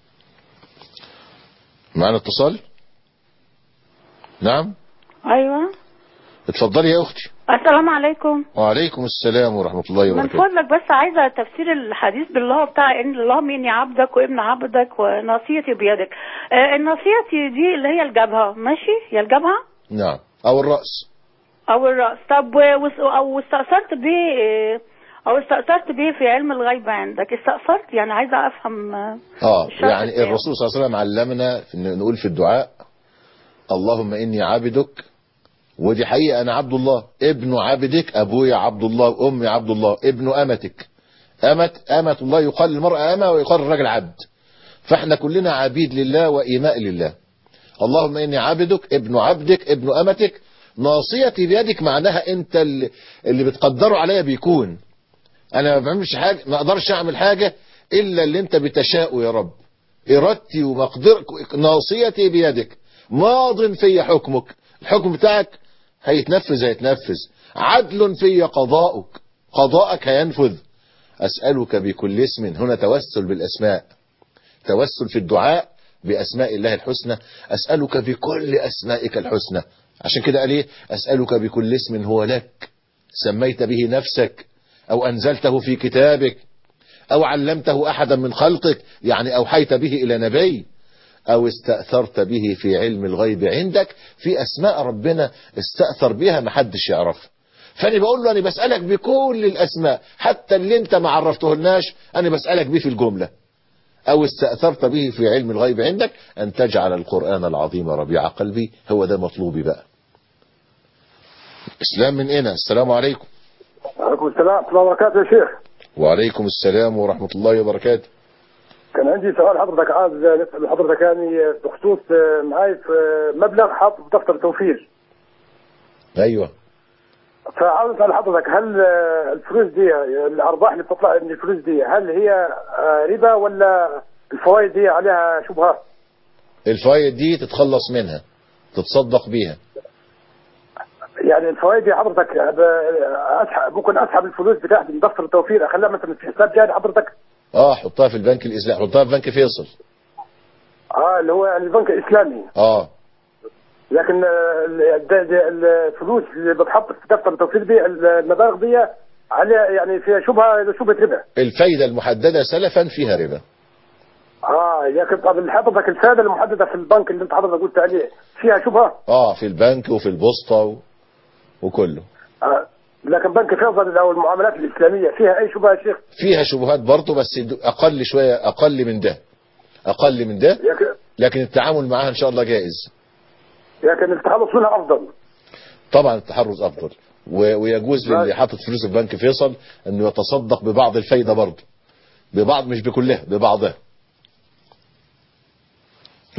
معنا اتصال. نعم. ايوه اتفضلي يا اختي. السلام عليكم. وعليكم السلام ورحمه الله وبركاته. من فضلك بس عايزه تفسير الحديث بالله بتاع ان اللهم اني عبدك وابن عبدك وناصيتي بيدك. آه الناصيتي دي اللي هي الجبهه، ماشي؟ هي الجبهه؟ نعم. او الراس. او الراس. طب او استأثرت بيه او استأثرت بيه في علم الغيب عندك، استأثرت يعني عايزه افهم. اه يعني الرسول صلى الله عليه وسلم علمنا نقول في الدعاء اللهم اني عبدك، ودي حقيقة أنا عبد الله، ابن عبدك، أبويا عبد الله وأمي عبد الله، ابن أمتك. أمت أمة الله يقال للمرأة أمة ويقال للرجل عبد، فإحنا كلنا عبيد لله وإيماء لله. اللهم إني عبدك ابن عبدك ابن أمتك، ناصيتي بيدك، معناها أنت اللي, اللي بتقدره عليا بيكون. أنا ما بعملش حاجة، ما أقدرش أعمل حاجة إلا اللي أنت بتشاء يا رب. إرادتي ومقدرك، ناصيتي بيدك، ماض في حكمك، الحكم بتاعك هيتنفذ هيتنفذ، عدل في قضاؤك، قضاءك هينفذ. أسألك بكل اسم، هنا توسل بالأسماء، توسل في الدعاء بأسماء الله الحسنى، أسألك بكل أسمائك الحسنى. عشان كده قال ايه؟ أسألك بكل اسم هو لك سميت به نفسك أو أنزلته في كتابك أو علمته أحدا من خلقك، يعني أوحيت به إلى نبي، أو استأثرت به في علم الغيب عندك، في أسماء ربنا استأثر بها محدش يعرف. فأنا بقول له أنا بسألك بكل الأسماء، حتى اللي أنت ما عرفتهلناش أنا بسألك به في الجملة. أو استأثرت به في علم الغيب عندك أن تجعل القرآن العظيم ربيع قلبي. هو ده مطلوبي بقى. إسلام من هنا. السلام عليكم. وعليكم السلام ورحمة الله وبركاته يا شيخ. وعليكم السلام ورحمة الله وبركاته. كان عندي سؤال حضرتك، عايز نسأل حضرتك يعني بخصوص معاي في مبلغ حاطط في دفتر توفير. ايوه. فعاوز اسال حضرتك، هل الفلوس دي الارباح اللي بتطلع من الفلوس دي هل هي ربا ولا الفوائد دي عليها شبهه؟ الفوائد دي تتخلص منها، تتصدق بيها. يعني الفوائد دي حضرتك اسحب، ممكن اسحب الفلوس بتاعتي من دفتر التوفير اخليها مثلا في حساب جاري حضرتك؟ اه حطها في البنك الاسلامي، حطها في بنك فيصل. اه اللي هو يعني البنك الاسلامي. اه لكن الفلوس اللي بتحط في دفتر التوفير دي المبالغ دي عليها يعني فيها شبهه شبهه ربا. الفايده المحدده سلفا فيها ربا. اه لكن طب حضرتك الفائده المحدده في البنك اللي انت حضرتك قلت عليه فيها شبهه؟ اه في البنك وفي البوسطه و... وكله. آه. لكن بنك فيصل او المعاملات الاسلاميه فيها اي شبهه يا شيخ؟ فيها شبهات برضه بس اقل شويه، اقل من ده، اقل من ده، لكن التعامل معاها ان شاء الله جائز. لكن التحرز منها افضل. طبعا التحرز افضل، و... ويجوز للي حاطط فلوس في بنك فيصل انه يتصدق ببعض الفايده برضه، ببعض مش بكلها، ببعضها.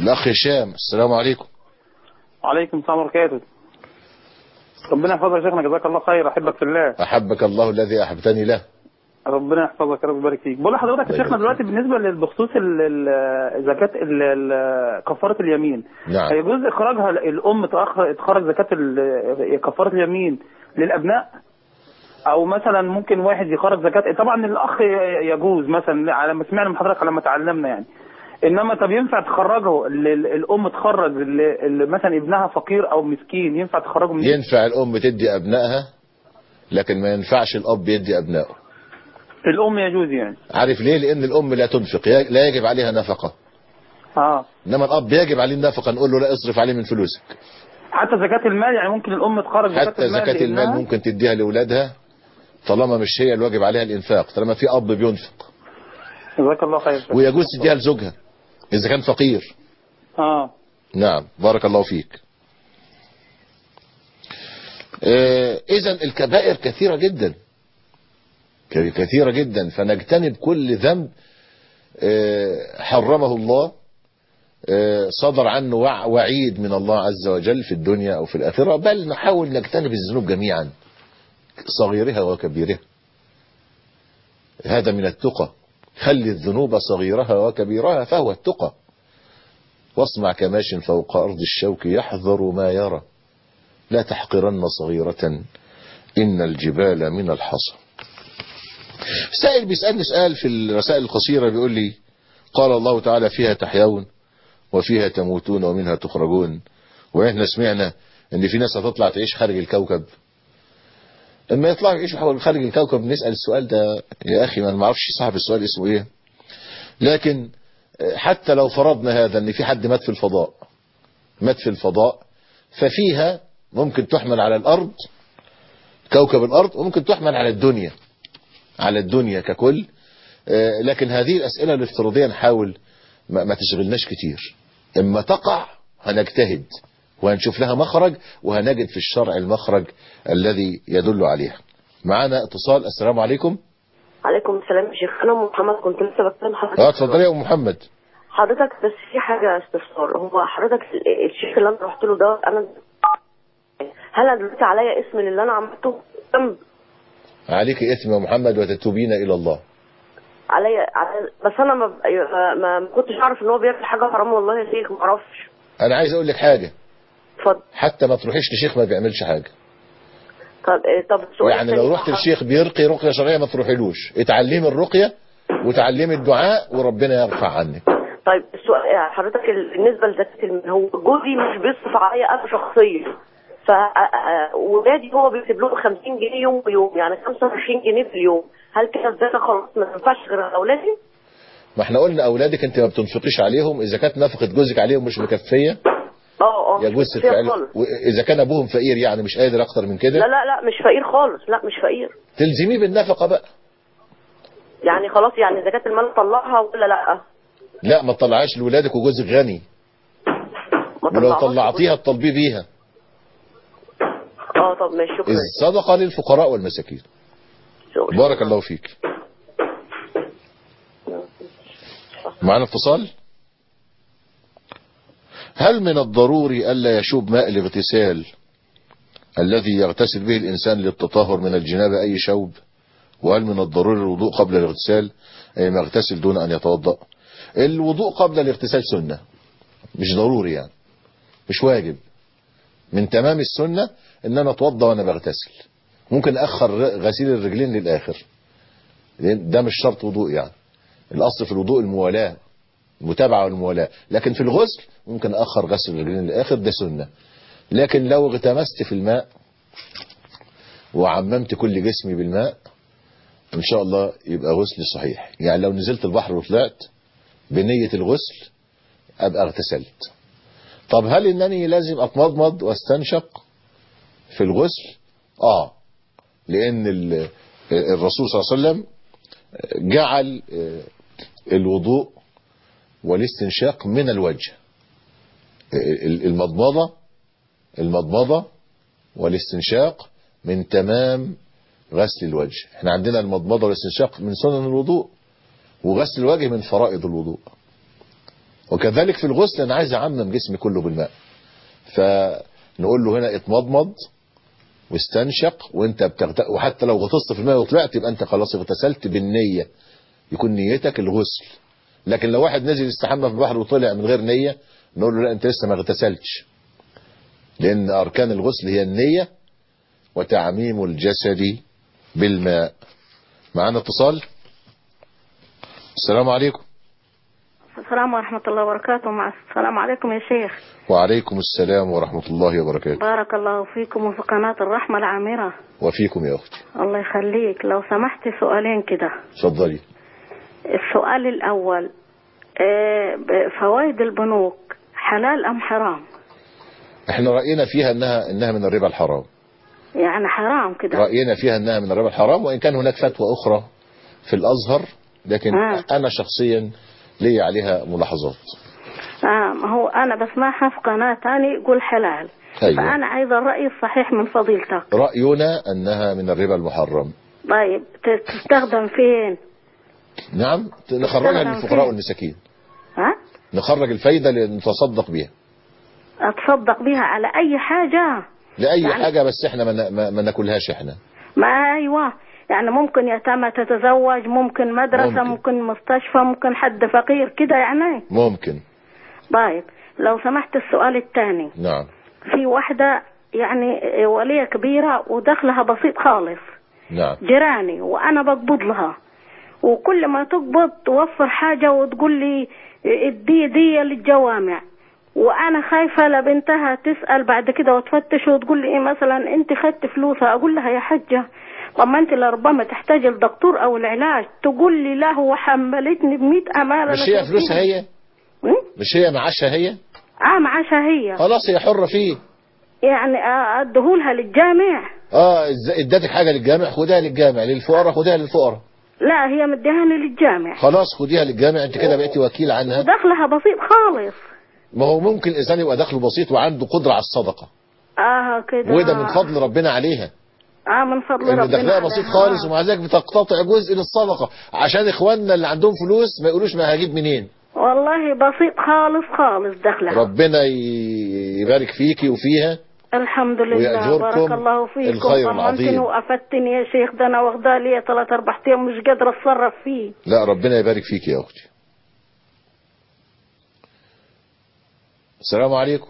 الأخ هشام، السلام عليكم. وعليكم السلام ورحمة الله وبركاته. ربنا يحفظك يا شيخنا، جزاك الله خير، أحبك في الله. أحبك الله الذي أحبتني له. ربنا يحفظك يا رب ويبارك فيك. بقول لحضرتك يا شيخنا دلوقتي بالنسبة بخصوص زكاة كفارة اليمين، نعم. يجوز إخراجها الأم تخرج زكاة كفارة اليمين للأبناء؟ او مثلا ممكن واحد يخرج زكاة، طبعا الاخ يجوز مثلا على ما سمعنا من حضرتك على ما تعلمنا يعني، انما طب ينفع تخرجه الام تخرج مثلا ابنها فقير او مسكين، ينفع تخرجه من؟ ينفع الام تدي ابنائها، لكن ما ينفعش الاب يدي ابنائه. الام يجوز يعني؟ عارف ليه؟ لان الام لا تنفق، لا يجب عليها نفقة. اه انما الاب يجب عليه النفقة، نقول له لا اصرف عليه من فلوسك. حتى زكاة المال يعني ممكن الام تخرج زكاة حتى المال؟ حتى زكاة المال ممكن تديها لاولادها طالما مش هي الواجب عليها الانفاق، طالما في اب بينفق. جزاك الله خير. ويجوز تديها لزوجها اذا كان فقير. اه نعم، بارك الله فيك. آه اذا الكبائر كثيرة جدا كثيرة جدا، فنجتنب كل ذنب آه حرمه الله، آه صدر عنه وعيد من الله عز وجل في الدنيا او في الاخرة، بل نحاول نجتنب الذنوب جميعا صغيرها وكبيرها. هذا من التقى، خلي الذنوب صغيرها وكبيرها فهو التقى. واصنع كماش فوق أرض الشوك يحذر ما يرى، لا تحقرن صغيرة إن الجبال من الحصى. سائل بيسألني سؤال في الرسائل القصيرة، بيقول لي قال الله تعالى فيها تحيون وفيها تموتون ومنها تخرجون، وإحنا سمعنا إن في ناس هتطلع تعيش خارج الكوكب. لما يطلعوا يعيشوا خارج الكوكب نسأل السؤال ده يا أخي، ما نعرفش صاحب السؤال اسمه إيه، لكن حتى لو فرضنا هذا ان في حد مات في الفضاء مات في الفضاء ففيها ممكن تحمل على الارض، كوكب الارض، وممكن تحمل على الدنيا على الدنيا ككل. لكن هذه الاسئلة الافتراضية نحاول ما تشغلناش كتير، اما تقع هنجتهد وهنشوف لها مخرج، وهنجد في الشرع المخرج الذي يدل عليها. معنا اتصال. السلام عليكم. عليكم السلام يا شيخ، انا ام محمد، كنت لسه بكلم حضرتك. اه اتفضلي يا ام محمد. حضرتك بس في حاجه استفسار، هو حضرتك الشيخ اللي انا رحت له ده، انا هل انا دلوقتي عليا اسم اللي انا عملته ذنب؟ عليك اسم يا محمد وتتوبين الى الله. عليا علي... بس انا ما ما, ما كنتش اعرف ان هو بيعمل حاجه حرام والله يا شيخ، ما اعرفش. انا عايز اقول لك حاجه. اتفضل. حتى ما تروحيش لشيخ ما بيعملش حاجه. طب طب يعني لو رحت للشيخ بيرقي رقيه شرعيه ما تروحيلوش، اتعلمي الرقيه وتعلمي الدعاء وربنا يرفع عنك. طيب السؤال حضرتك بالنسبه لزكاه المال، هو جوزي مش بيصرف عليا انا شخصيا، ف ولادي هو بيكتب لهم خمسين جنيه يوم بيوم، يعني خمسة وعشرين جنيه في اليوم، هل كده الزكاه خلاص ما تنفعش غير على اولادي؟ ما احنا قلنا اولادك انت ما بتنفقيش عليهم، اذا كانت نفقه جوزك عليهم مش مكفيه اه اه يجوز فعلا. اذا كان ابوهم فقير يعني مش قادر اكتر من كده، لا لا لا مش فقير خالص، لا مش فقير، تلزميه بالنفقه بقى. يعني خلاص يعني زكاه المال طلعها ولا لا؟ لا ما تطلعهاش لولادك وجوزك غني، ولو طلعتيها تطلبيه بيها. اه طب ماشي، شكرا. الصدقه للفقراء والمساكين. بارك الله فيك. معنا اتصال. هل من الضروري ألا يشوب ماء الاغتسال الذي يغتسل به الإنسان للتطهر من الجنابة أي شوب؟ وهل من الضروري الوضوء قبل الاغتسال أي ما يغتسل دون أن يتوضأ؟ الوضوء قبل الاغتسال سنة، مش ضروري يعني، مش واجب. من تمام السنة ان انا اتوضى وانا بغتسل، ممكن اخر غسيل الرجلين للاخر، ده مش شرط وضوء يعني. الاصل في الوضوء الموالاة، المتابعة والموالاة، لكن في الغسل ممكن اخر غسل الرجلين للاخر، ده سنة. لكن لو اغتمست في الماء وعممت كل جسمي بالماء ان شاء الله يبقى غسلي صحيح. يعني لو نزلت البحر وطلعت بنية الغسل ابقى اغتسلت. طب هل انني لازم اتمضمض واستنشق في الغسل؟ اه لان الرسول صلى الله عليه وسلم جعل الوضوء والاستنشاق من الوجه. المضمضة المضمضة والاستنشاق من تمام غسل الوجه. احنا عندنا المضمضة والاستنشاق من سنن الوضوء، وغسل الوجه من فرائض الوضوء. وكذلك في الغسل أنا عايز أعمم جسمي كله بالماء، فنقول له هنا اتمضمض واستنشق وانت بتغت... وحتى لو غطست في الماء وطلعت يبقى انت خلاص اغتسلت بالنية، يكون نيتك الغسل. لكن لو واحد نزل يستحمى في البحر وطلع من غير نية نقول له لا انت لسه ما اغتسلتش، لان اركان الغسل هي النية وتعميم الجسد بالماء. معانا اتصال. السلام عليكم. السلام ورحمة الله وبركاته. مع السلام عليكم يا شيخ. وعليكم السلام ورحمة الله وبركاته. بارك الله فيكم وفي قناة الرحمة العامرة. وفيكم يا أختي. الله يخليك. لو سمحت سؤالين كده. اتفضلي. السؤال الأول، فوائد البنوك حلال أم حرام؟ احنا رأينا فيها انها انها من الربا الحرام. يعني حرام كده. رأينا فيها انها من الربا الحرام، وان كان هناك فتوى اخرى في الازهر، لكن آه. انا شخصيا لي عليها ملاحظات. اه ما هو انا بسمعها في قناة تاني يقول حلال. أيوة. فانا عايزه الرأي الصحيح من فضيلتك. رأينا انها من الربا المحرم. طيب تستخدم فين؟ نعم نخرجها للفقراء والمساكين. ها؟ نخرج الفايدة لنتصدق بيها. اتصدق بيها على اي حاجة؟ لأي يعني حاجة، بس احنا ما, ما, ما ناكلهاش احنا. ما ايوه يعني ممكن يتامى تتزوج، ممكن مدرسة، ممكن, ممكن مستشفى، ممكن حد فقير كده يعني. ممكن. طيب لو سمحت السؤال الثاني. نعم. في واحدة يعني ولية كبيرة ودخلها بسيط خالص. نعم. جيراني وانا بقبض لها، وكل ما تقبض توفر حاجة وتقول لي ادي دي للجوامع، وانا خايفة لبنتها تسأل بعد كده وتفتش وتقول لي ايه مثلا انت خدت فلوسها. اقول لها يا حجة طب ما انت لربما تحتاج الدكتور او العلاج. تقول لي لا هو حملتني بمئة امانة. مش هي فلوسها هي؟ مش هي معاشها هي؟ اه معاشها هي. خلاص هي حرة فيه. يعني ادهولها للجامع. اه ادتك حاجة للجامع خدها للجامع، للفقراء خدها للفقراء. لا هي مديهاني للجامع. خلاص خديها للجامع، انت كده بقيتي وكيل عنها. ودخلها بسيط خالص. ما هو ممكن الانسان يبقى دخله بسيط وعنده قدرة على الصدقة. اه كده. وده من فضل ربنا عليها. اه من فضل ربنا. ان دخلها بسيط خالص، ومع ذلك بتقتطع جزء للصدقة عشان اخواننا اللي عندهم فلوس ما يقولوش ما هجيب منين. والله بسيط خالص خالص دخلها. ربنا يبارك فيكي وفيها. الحمد لله. بارك الله فيكم. الخير العظيم. وافدتني يا شيخ، ده انا واخداه لي ثلاث اربع ايام مش قادره اتصرف فيه. لا ربنا يبارك فيكي يا اختي. السلام عليكم.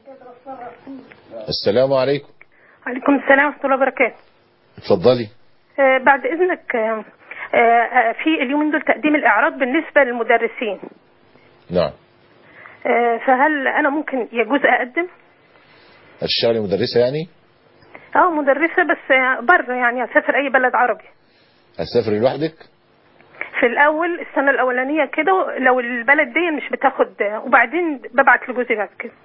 السلام عليكم. عليكم السلام ورحمة الله وبركاته. اتفضلي. آه بعد إذنك، آه آه في اليومين دول تقديم الإعراض بالنسبة للمدرسين. نعم. آه فهل أنا ممكن يجوز أقدم؟ هتشتغلي مدرسة يعني؟ اه مدرسة بس بره، يعني أسافر أي بلد عربي. هتسافري لوحدك؟ في الأول السنة الأولانية كده لو البلد دي مش بتاخد، وبعدين ببعت لجوزي بعد كده.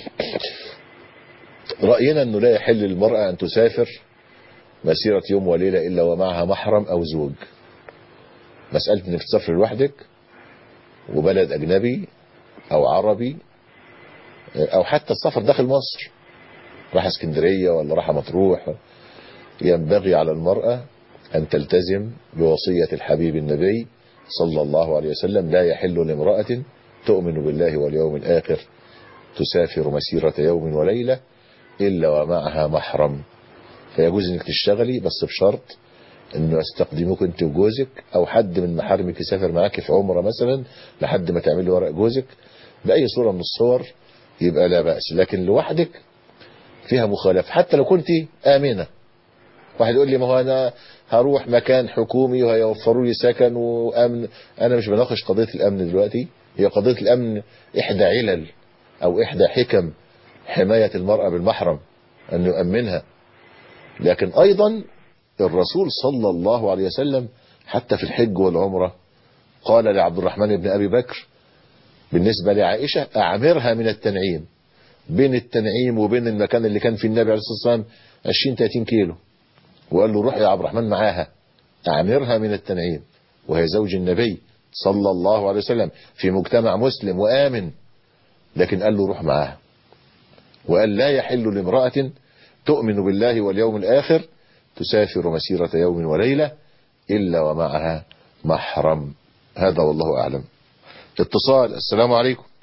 رأينا أنه لا يحل للمرأة أن تسافر مسيرة يوم وليلة إلا ومعها محرم أو زوج. مسألة أنك تسافر لوحدك وبلد أجنبي أو عربي، أو حتى السفر داخل مصر، راح اسكندرية ولا راح مطروح، ينبغي على المرأة أن تلتزم بوصية الحبيب النبي صلى الله عليه وسلم: لا يحل لامرأة تؤمن بالله واليوم الآخر تسافر مسيرة يوم وليلة إلا ومعها محرم. فيجوز أنك تشتغلي بس بشرط أنه يستقدموك أنت وجوزك، أو حد من محارمك يسافر معاك في عمرة مثلا لحد ما تعملي ورق جوزك بأي صورة من الصور، يبقى لا بأس. لكن لوحدك فيها مخالفة حتى لو كنت آمنة. واحد يقول لي ما هو أنا هروح مكان حكومي وهيوفروا لي سكن وأمن. أنا مش بناقش قضية الأمن دلوقتي، هي قضية الأمن إحدى علل أو إحدى حكم حماية المرأة بالمحرم أن يؤمنها. لكن أيضا الرسول صلى الله عليه وسلم حتى في الحج والعمرة قال لعبد الرحمن بن أبي بكر بالنسبة لعائشة: أعمرها من التنعيم. بين التنعيم وبين المكان اللي كان فيه النبي عليه الصلاة والسلام عشرين ثلاثين كيلو، وقال له: روح يا عبد الرحمن معاها، أعمرها من التنعيم، وهي زوج النبي صلى الله عليه وسلم في مجتمع مسلم وآمن. لكن قال له: روح معاها. وقال: لا يحل لامرأة تؤمن بالله واليوم الآخر تسافر مسيرة يوم وليلة إلا ومعها محرم. هذا والله أعلم. اتصال. السلام عليكم.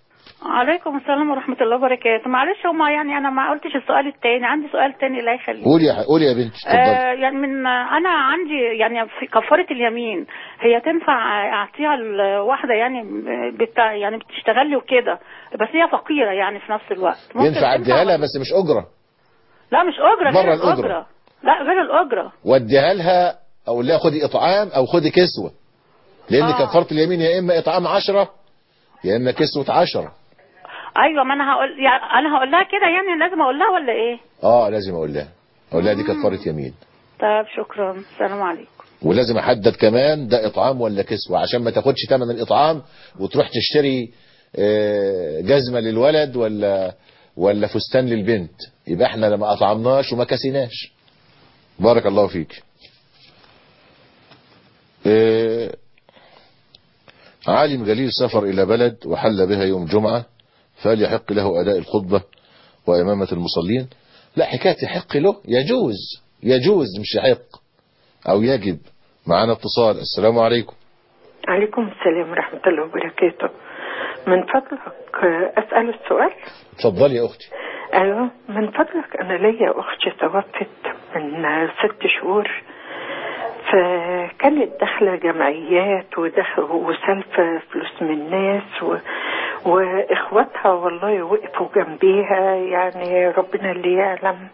عليكم السلام ورحمة الله وبركاته. معلش هما يعني أنا ما قلتش السؤال التاني، عندي سؤال تاني لا يخليك. قولي يا قولي يا بنتي اتفضلي. آه يعني من أنا عندي يعني في كفارة اليمين هي تنفع أعطيها الواحدة يعني بتاع يعني بتشتغل لي وكده، بس هي فقيرة يعني في نفس الوقت. ينفع أديها لها بس مش أجرة؟ لا مش أجرة، بره غير الأجرة. الأجرة. لا غير الأجرة. واديها لها أو لا خدي إطعام أو خدي كسوة، لأن آه. كفارة اليمين يا إما إطعام عشرة يا إما كسوة عشرة. ايوه ما انا هقول يعني انا هقول لها كده يعني لازم اقول لها ولا ايه؟ اه لازم اقول لها اقول لها دي كفاره يمين. طيب شكرا، السلام عليكم. ولازم احدد كمان ده اطعام ولا كسوه عشان ما تاخدش ثمن الاطعام وتروح تشتري جزمه للولد ولا ولا فستان للبنت، يبقى احنا لما اطعمناش وما كسيناش. بارك الله فيك. اه عالم جليل سافر الى بلد وحل بها يوم جمعه، فهل يحق له أداء الخطبة وإمامة المصلين؟ لا، حكاية يحق له يجوز يجوز مش يحق أو يجب. معنا اتصال. السلام عليكم. عليكم السلام ورحمة الله وبركاته. من فضلك أسأل السؤال؟ اتفضلي يا أختي. أيوة من فضلك، أنا ليا أختي توفت من ست شهور، فكانت داخلة جمعيات ودخل وسالفة فلوس من الناس و... واخواتها والله وقفوا جنبيها، يعني ربنا اللي يعلم.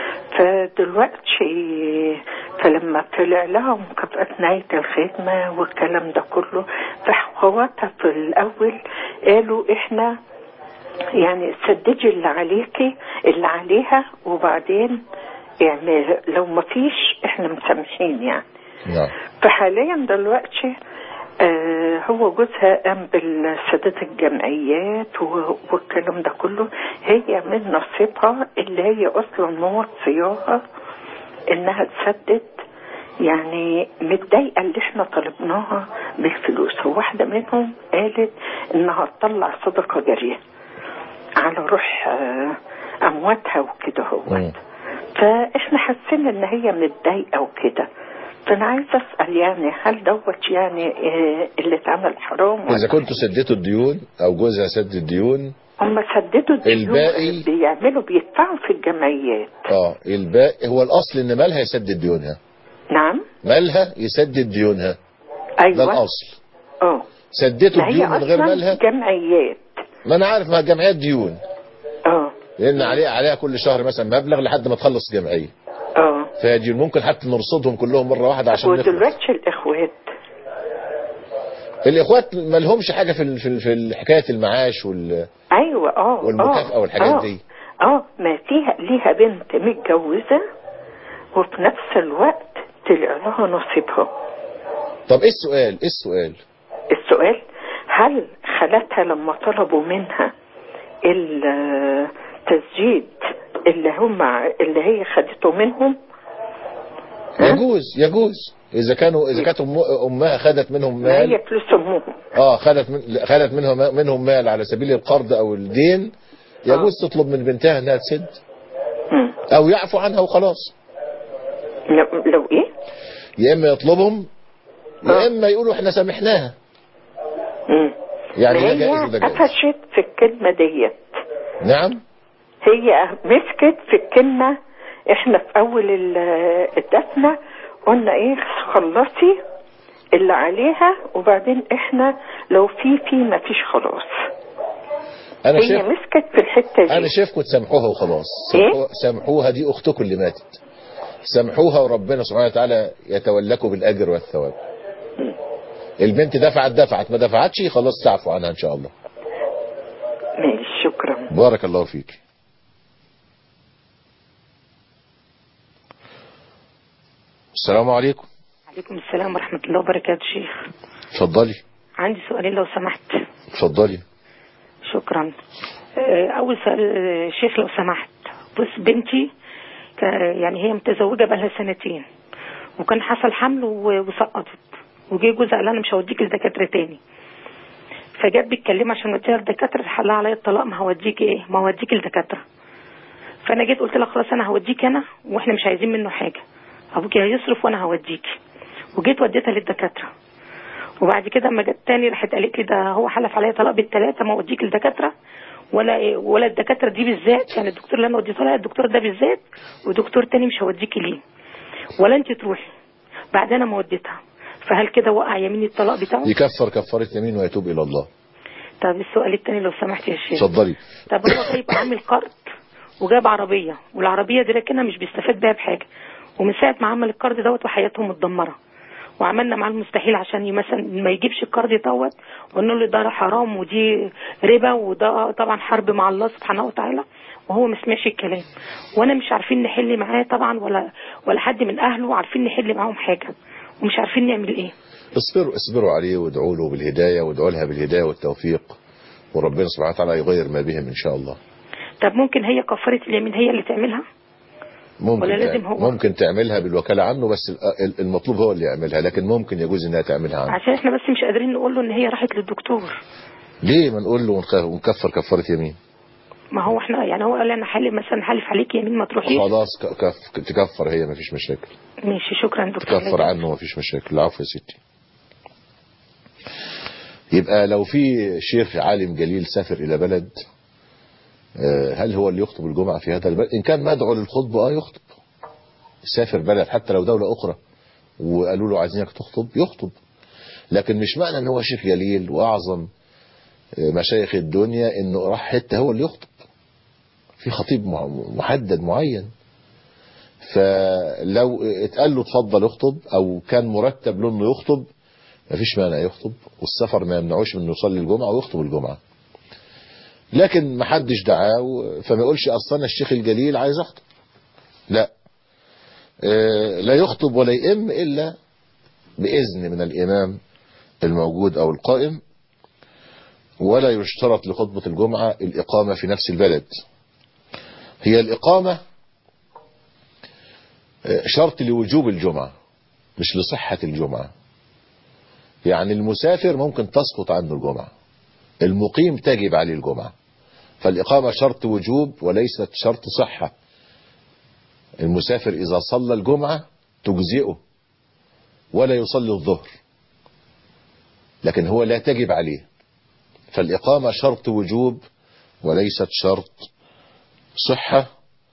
فدلوقتي فلما طلع لها مكافأة نهاية الخدمة والكلام ده كله، فاخواتها في الأول قالوا احنا يعني سددي اللي عليكي اللي عليها وبعدين يعني لو ما فيش احنا مسامحين يعني. نعم. فحاليا دلوقتي آه هو جوزها قام بالسداد الجمعيات والكلام ده كله، هي من نصيبها اللي هي اصلا موصياها انها تسدد، يعني متضايقه اللي احنا طلبناها بالفلوس. وواحده منهم قالت انها تطلع صدقه جاريه على روح آه امواتها وكده هو. فاحنا حاسين ان هي متضايقه وكده، فانا عايزه اسال يعني هل دوت يعني إيه اللي اتعمل حرام؟ اذا كنتوا سديتوا الديون او جوزها سد الديون، هم سددوا الديون، الباقي بيعملوا بيدفعوا في الجمعيات. اه الباقي هو الاصل ان مالها يسدد ديونها. نعم، مالها يسدد ديونها. ايوه ده الاصل. اه سديتوا الديون من غير مالها جمعيات. ما انا عارف ما الجمعيات ديون اه لان عليها عليها كل شهر مثلا مبلغ لحد ما تخلص جمعيه. اه فدي ممكن حتى نرصدهم كلهم مره واحده عشان نخلص. ودلوقتي الاخوات الاخوات ما لهمش حاجه في في في حكايه المعاش وال ايوه اه والمكافاه والحاجات آه. دي. اه ما فيها ليها بنت متجوزه وفي نفس الوقت طلع لها نصيبها. طب ايه السؤال ايه السؤال السؤال هل خالتها لما طلبوا منها التسديد اللي هم اللي هي خدته منهم يجوز يجوز اذا كانوا اذا كانت امها خدت منهم مال، هي فلوس امهم اه خدت من خدت منهم منهم مال على سبيل القرض او الدين، يجوز آه. تطلب من بنتها انها تسد او يعفو عنها وخلاص. لو, لو ايه يا اما يطلبهم يا اما يقولوا احنا سامحناها. امم يعني ده هي جائز وده جائز. قفشت في الكلمه ديت. نعم، هي مسكت في الكلمه. احنا في اول الدفنه قلنا ايه خلصي اللي عليها وبعدين احنا لو في في ما فيش خلاص. أنا هي شايف مسكت في الحته دي. انا شايفكم تسامحوها وخلاص. إيه؟ سامحوها، دي اختكم اللي ماتت، سامحوها وربنا سبحانه وتعالى يتولاكم بالاجر والثواب. البنت دفعت دفعت ما دفعتش خلاص تعفو عنها ان شاء الله. ماشي شكرا. بارك الله فيك. السلام عليكم. عليكم السلام ورحمة الله وبركاته. شيخ اتفضلي. عندي سؤالين لو سمحت. اتفضلي. شكرا. اول سؤال شيخ لو سمحت، بص بنتي يعني هي متزوجة بقالها سنتين وكان حصل حمل وسقطت، وجي جوزها قال انا مش هوديك لدكاتره تاني، فجت بتكلم عشان وديها لدكاتره حلها عليا الطلاق، ما هوديكي ايه ما هوديكي لدكاتره. فانا جيت قلت لها خلاص انا هوديكي انا واحنا مش عايزين منه حاجه، ابوكي هيصرف وانا هوديكي. وجيت وديتها للدكاتره وبعد كده اما جت تاني راحت قالت لي ده هو حلف عليا طلاق بالثلاثه، ما اوديك الدكاتره ولا ولا الدكاتره دي بالذات، يعني الدكتور اللي انا وديته لها الدكتور ده بالذات ودكتور تاني مش هوديكي ليه ولا انت تروحي. بعدين انا ما وديتها، فهل كده وقع يمين الطلاق بتاعه؟ يكفر كفاره يمين ويتوب الى الله. طب السؤال الثاني لو سمحت يا شيخ. اتفضلي. طب هو جايب عامل قرض وجاب عربيه، والعربيه دي ركنها مش بيستفاد بيها بحاجه، ومن ساعه ما عمل القرض دوت وحياتهم متدمره، وعملنا معاه المستحيل عشان مثلا ما يجيبش القرض دوت، وقلنا له ده حرام ودي ربا وده طبعا حرب مع الله سبحانه وتعالى، وهو ما سمعش الكلام، وانا مش عارفين نحل معاه طبعا ولا ولا حد من اهله عارفين نحل معاهم حاجه، ومش عارفين نعمل ايه. اصبروا اصبروا عليه وادعوا له بالهدايه وادعوا لها بالهدايه والتوفيق، وربنا سبحانه وتعالى يغير ما بهم ان شاء الله. طب ممكن هي كفاره اليمين هي اللي تعملها؟ ممكن ولا لازم هو؟ ممكن تعملها بالوكاله عنه، بس المطلوب هو اللي يعملها، لكن ممكن يجوز انها تعملها عنه. عشان احنا بس مش قادرين نقول له ان هي راحت للدكتور. ليه ما نقول له ونكفر كفاره يمين؟ ما هو احنا يعني هو قال انا حالف مثلا حالف عليك يمين ما تروحيش. خلاص كف تكفر هي ما فيش مشاكل. ماشي شكرا دكتور. تكفر عنه ما فيش مشاكل. العفو يا ستي. يبقى لو في شيخ عالم جليل سافر الى بلد، هل هو اللي يخطب الجمعة في هذا البلد؟ إن كان مدعو للخطبة آه يخطب. سافر بلد حتى لو دولة أخرى وقالوا له عايزينك تخطب يخطب، لكن مش معنى ان هو شيخ جليل وأعظم مشايخ الدنيا انه راح حتة هو اللي يخطب. في خطيب محدد معين، فلو اتقال له اتفضل يخطب او كان مرتب له انه يخطب مفيش مانع يخطب، والسفر ما يمنعوش من يصلي الجمعة ويخطب الجمعة. لكن ما حدش دعاه فما يقولش اصلا الشيخ الجليل عايز اخطب، لا اه لا يخطب ولا يئم الا باذن من الامام الموجود او القائم، ولا يشترط لخطبة الجمعة الاقامة في نفس البلد. هي الاقامة شرط لوجوب الجمعة مش لصحة الجمعة. يعني المسافر ممكن تسقط عنه الجمعة، المقيم تجب عليه الجمعة، فالإقامة شرط وجوب وليست شرط صحة. المسافر إذا صلى الجمعة تجزئه ولا يصلي الظهر، لكن هو لا تجب عليه، فالإقامة شرط وجوب وليست شرط صحة.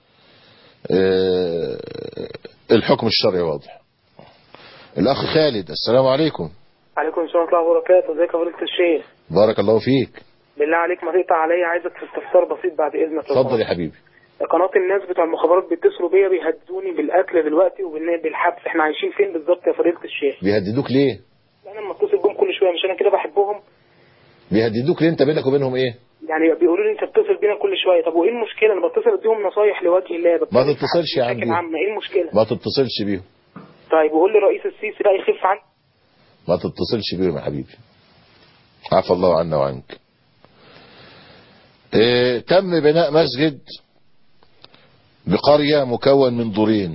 الحكم الشرعي واضح. الأخ خالد السلام عليكم. عليكم السلام ورحمة الله وبركاته. ازيك يا فضيلة الشيخ؟ بارك الله فيك. بالله عليك ما تقطع عليا، عايزك في استفسار بسيط بعد اذنك. اتفضل يا حبيبي. قناة الناس بتوع المخابرات بيتصلوا بيا بيهددوني بالقتل دلوقتي وبالحبس. احنا عايشين فين بالظبط يا فضيلة الشيخ؟ بيهددوك ليه؟ انا لما اتصل بهم كل شويه، مش انا كده بحبهم؟ بيهددوك ليه؟ انت بينك وبينهم ايه؟ يعني بيقولوا لي انت بتتصل بينا كل شويه. طب وايه المشكله؟ انا بتصل اديهم نصايح لوجه الله. ما تتصلش يا عم بيهم. ايه المشكله؟ ما تتصلش بيهم. طيب وقول لي رئيس السيسي بقى يخف عني. ما تتصلش بيهم يا حبيبي، عفى الله عنا وعنك. اه تم بناء مسجد بقرية مكون من دورين،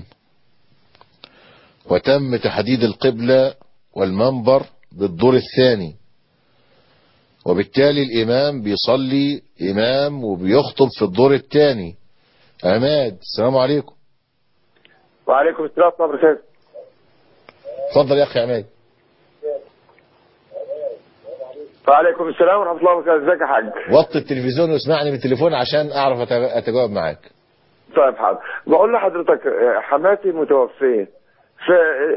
وتم تحديد القبلة والمنبر بالدور الثاني، وبالتالي الإمام بيصلي إمام وبيخطب في الدور الثاني. عماد السلام عليكم. وعليكم السلام ورحمة الله وبركاته. اتفضل يا أخي عماد. وعليكم السلام ورحمة الله وبركاته. ازيك يا حاج؟ وطي التلفزيون واسمعني من التليفون عشان أعرف أتجاوب معاك. طيب حاضر. بقول لحضرتك حماتي متوفية. ف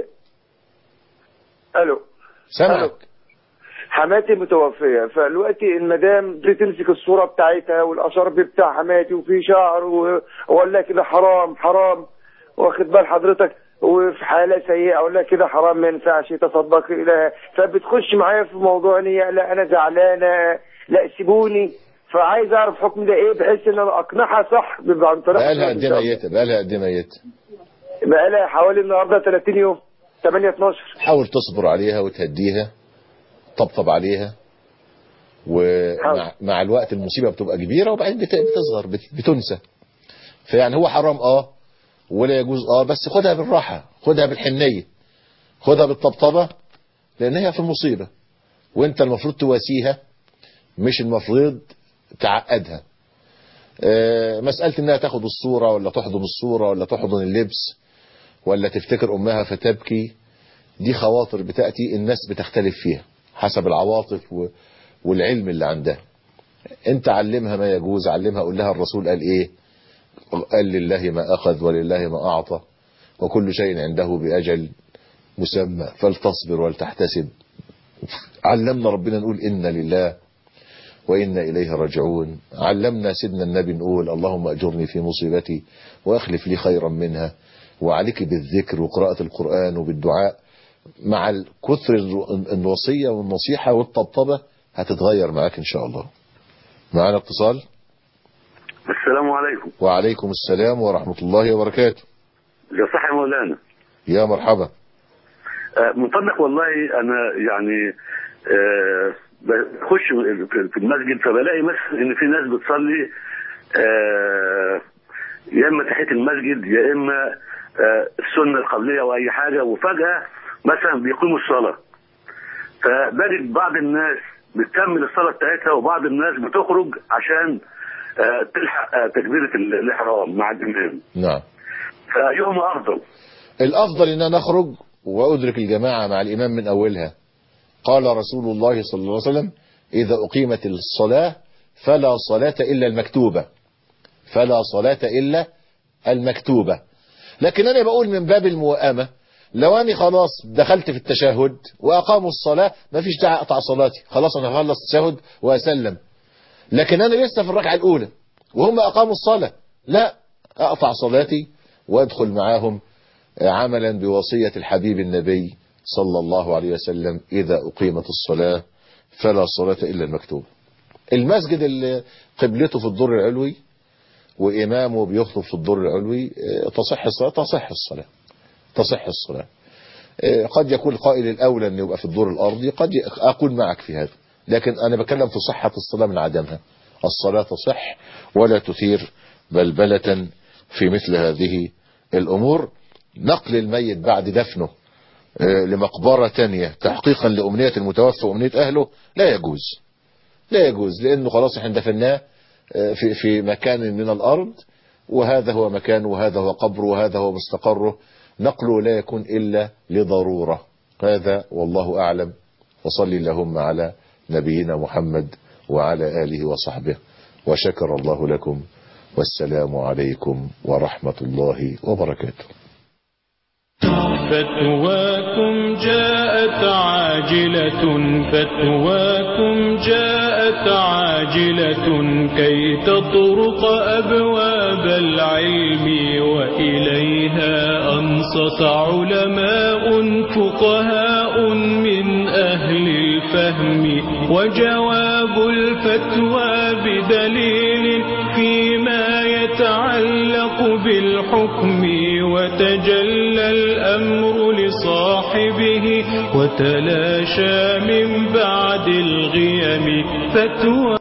ألو سامعك. حماتي متوفية، فالوقت المدام بتمسك الصورة بتاعتها والأشرب بتاع حماتي وفي شعر وأقول لها كده حرام حرام، واخد بال حضرتك، وفي حالة سيئة أقول لها كده حرام ما ينفعش تصدقي لها، فبتخش معايا في موضوع نية لا أنا زعلانة لا سيبوني، فعايز أعرف حكم ده إيه بحيث إن أنا أقنعها صح بيبقى عن طريق. بقالها قد إيه ميتة؟ بقالها قد إيه ميتة؟ بقالها حوالي النهارده ثلاثين يوم، ثمانية اتناشر. حاول تصبر عليها وتهديها، طبطب عليها، ومع مع الوقت المصيبة بتبقى كبيرة وبعدين بتصغر بتنسى. فيعني هو حرام اه ولا يجوز اه، بس خدها بالراحة، خدها بالحنية، خدها بالطبطبة، لان هي في المصيبة وانت المفروض تواسيها مش المفروض تعقدها. آه مسألة انها تاخد الصورة ولا تحضن الصورة ولا تحضن اللبس ولا تفتكر امها فتبكي، دي خواطر بتأتي الناس بتختلف فيها. حسب العواطف والعلم اللي عندها. انت علمها ما يجوز، علمها قول لها الرسول قال ايه، قال لله ما اخذ ولله ما اعطى وكل شيء عنده باجل مسمى فلتصبر ولتحتسب. علمنا ربنا نقول إن لله وإنا إليه راجعون. علمنا سيدنا النبي نقول اللهم أجرني في مصيبتي وأخلف لي خيرا منها. وعليك بالذكر وقراءة القرآن وبالدعاء. مع كثر الوصية والنصيحة والطبطبة هتتغير معاك إن شاء الله. معنا اتصال. السلام عليكم. وعليكم السلام ورحمة الله وبركاته. يا صاحبي مولانا. يا مرحبا. من فضلك والله انا يعني أه بخش في المسجد فبلاقي مثلا ان في ناس بتصلي أه يا اما تحيه المسجد يا اما أه السنه القبليه او اي حاجه، وفجاه مثلا بيقيموا الصلاه فبجد بعض الناس بتكمل الصلاه بتاعتها وبعض الناس بتخرج عشان أه تلحق أه تكبيره الاحرام مع الامام. نعم. فايهما افضل؟ الافضل ان انا اخرج وأدرك الجماعة مع الإمام من أولها. قال رسول الله صلى الله عليه وسلم إذا أقيمت الصلاة فلا صلاة إلا المكتوبة، فلا صلاة إلا المكتوبة. لكن أنا بقول من باب الموائمة، لو أنا خلاص دخلت في التشهد وأقاموا الصلاة ما فيش داعي أقطع صلاتي، خلاص أنا هخلص التشهد وأسلم. لكن أنا لسه في الركعة الأولى وهم أقاموا الصلاة، لا أقطع صلاتي وأدخل معاهم عملا بوصية الحبيب النبي صلى الله عليه وسلم إذا أقيمت الصلاة فلا صلاة إلا المكتوبة. المسجد اللي قبلته في الدور العلوي وإمامه بيخطب في الدور العلوي تصح الصلاة، تصح الصلاة تصح الصلاة. قد يكون قائل الأولى أن يبقى في الدور الأرضي، قد أكون معك في هذا، لكن أنا بكلم في صحة الصلاة من عدمها. الصلاة تصح ولا تثير بلبلة في مثل هذه الأمور. نقل الميت بعد دفنه لمقبرة تانية تحقيقا لأمنية المتوفى وأمنية أهله لا يجوز، لا يجوز، لأنه خلاص احنا دفناه في في مكان من الأرض وهذا هو مكانه وهذا هو قبره وهذا هو مستقره. نقله لا يكون إلا لضرورة. هذا والله أعلم. وصلي اللهم على نبينا محمد وعلى آله وصحبه، وشكر الله لكم، والسلام عليكم ورحمة الله وبركاته. فتواكم جاءت عاجلة، فتواكم جاءت عاجلة كي تطرق أبواب العلم، وإليها أنصت علماء فقهاء من أهل الفهم، وجواب الفتوى بدليل فيما يتعلق بالحكم، وتجلى الأمر لصاحبه وتلاشى من بعد الغيم فتوى.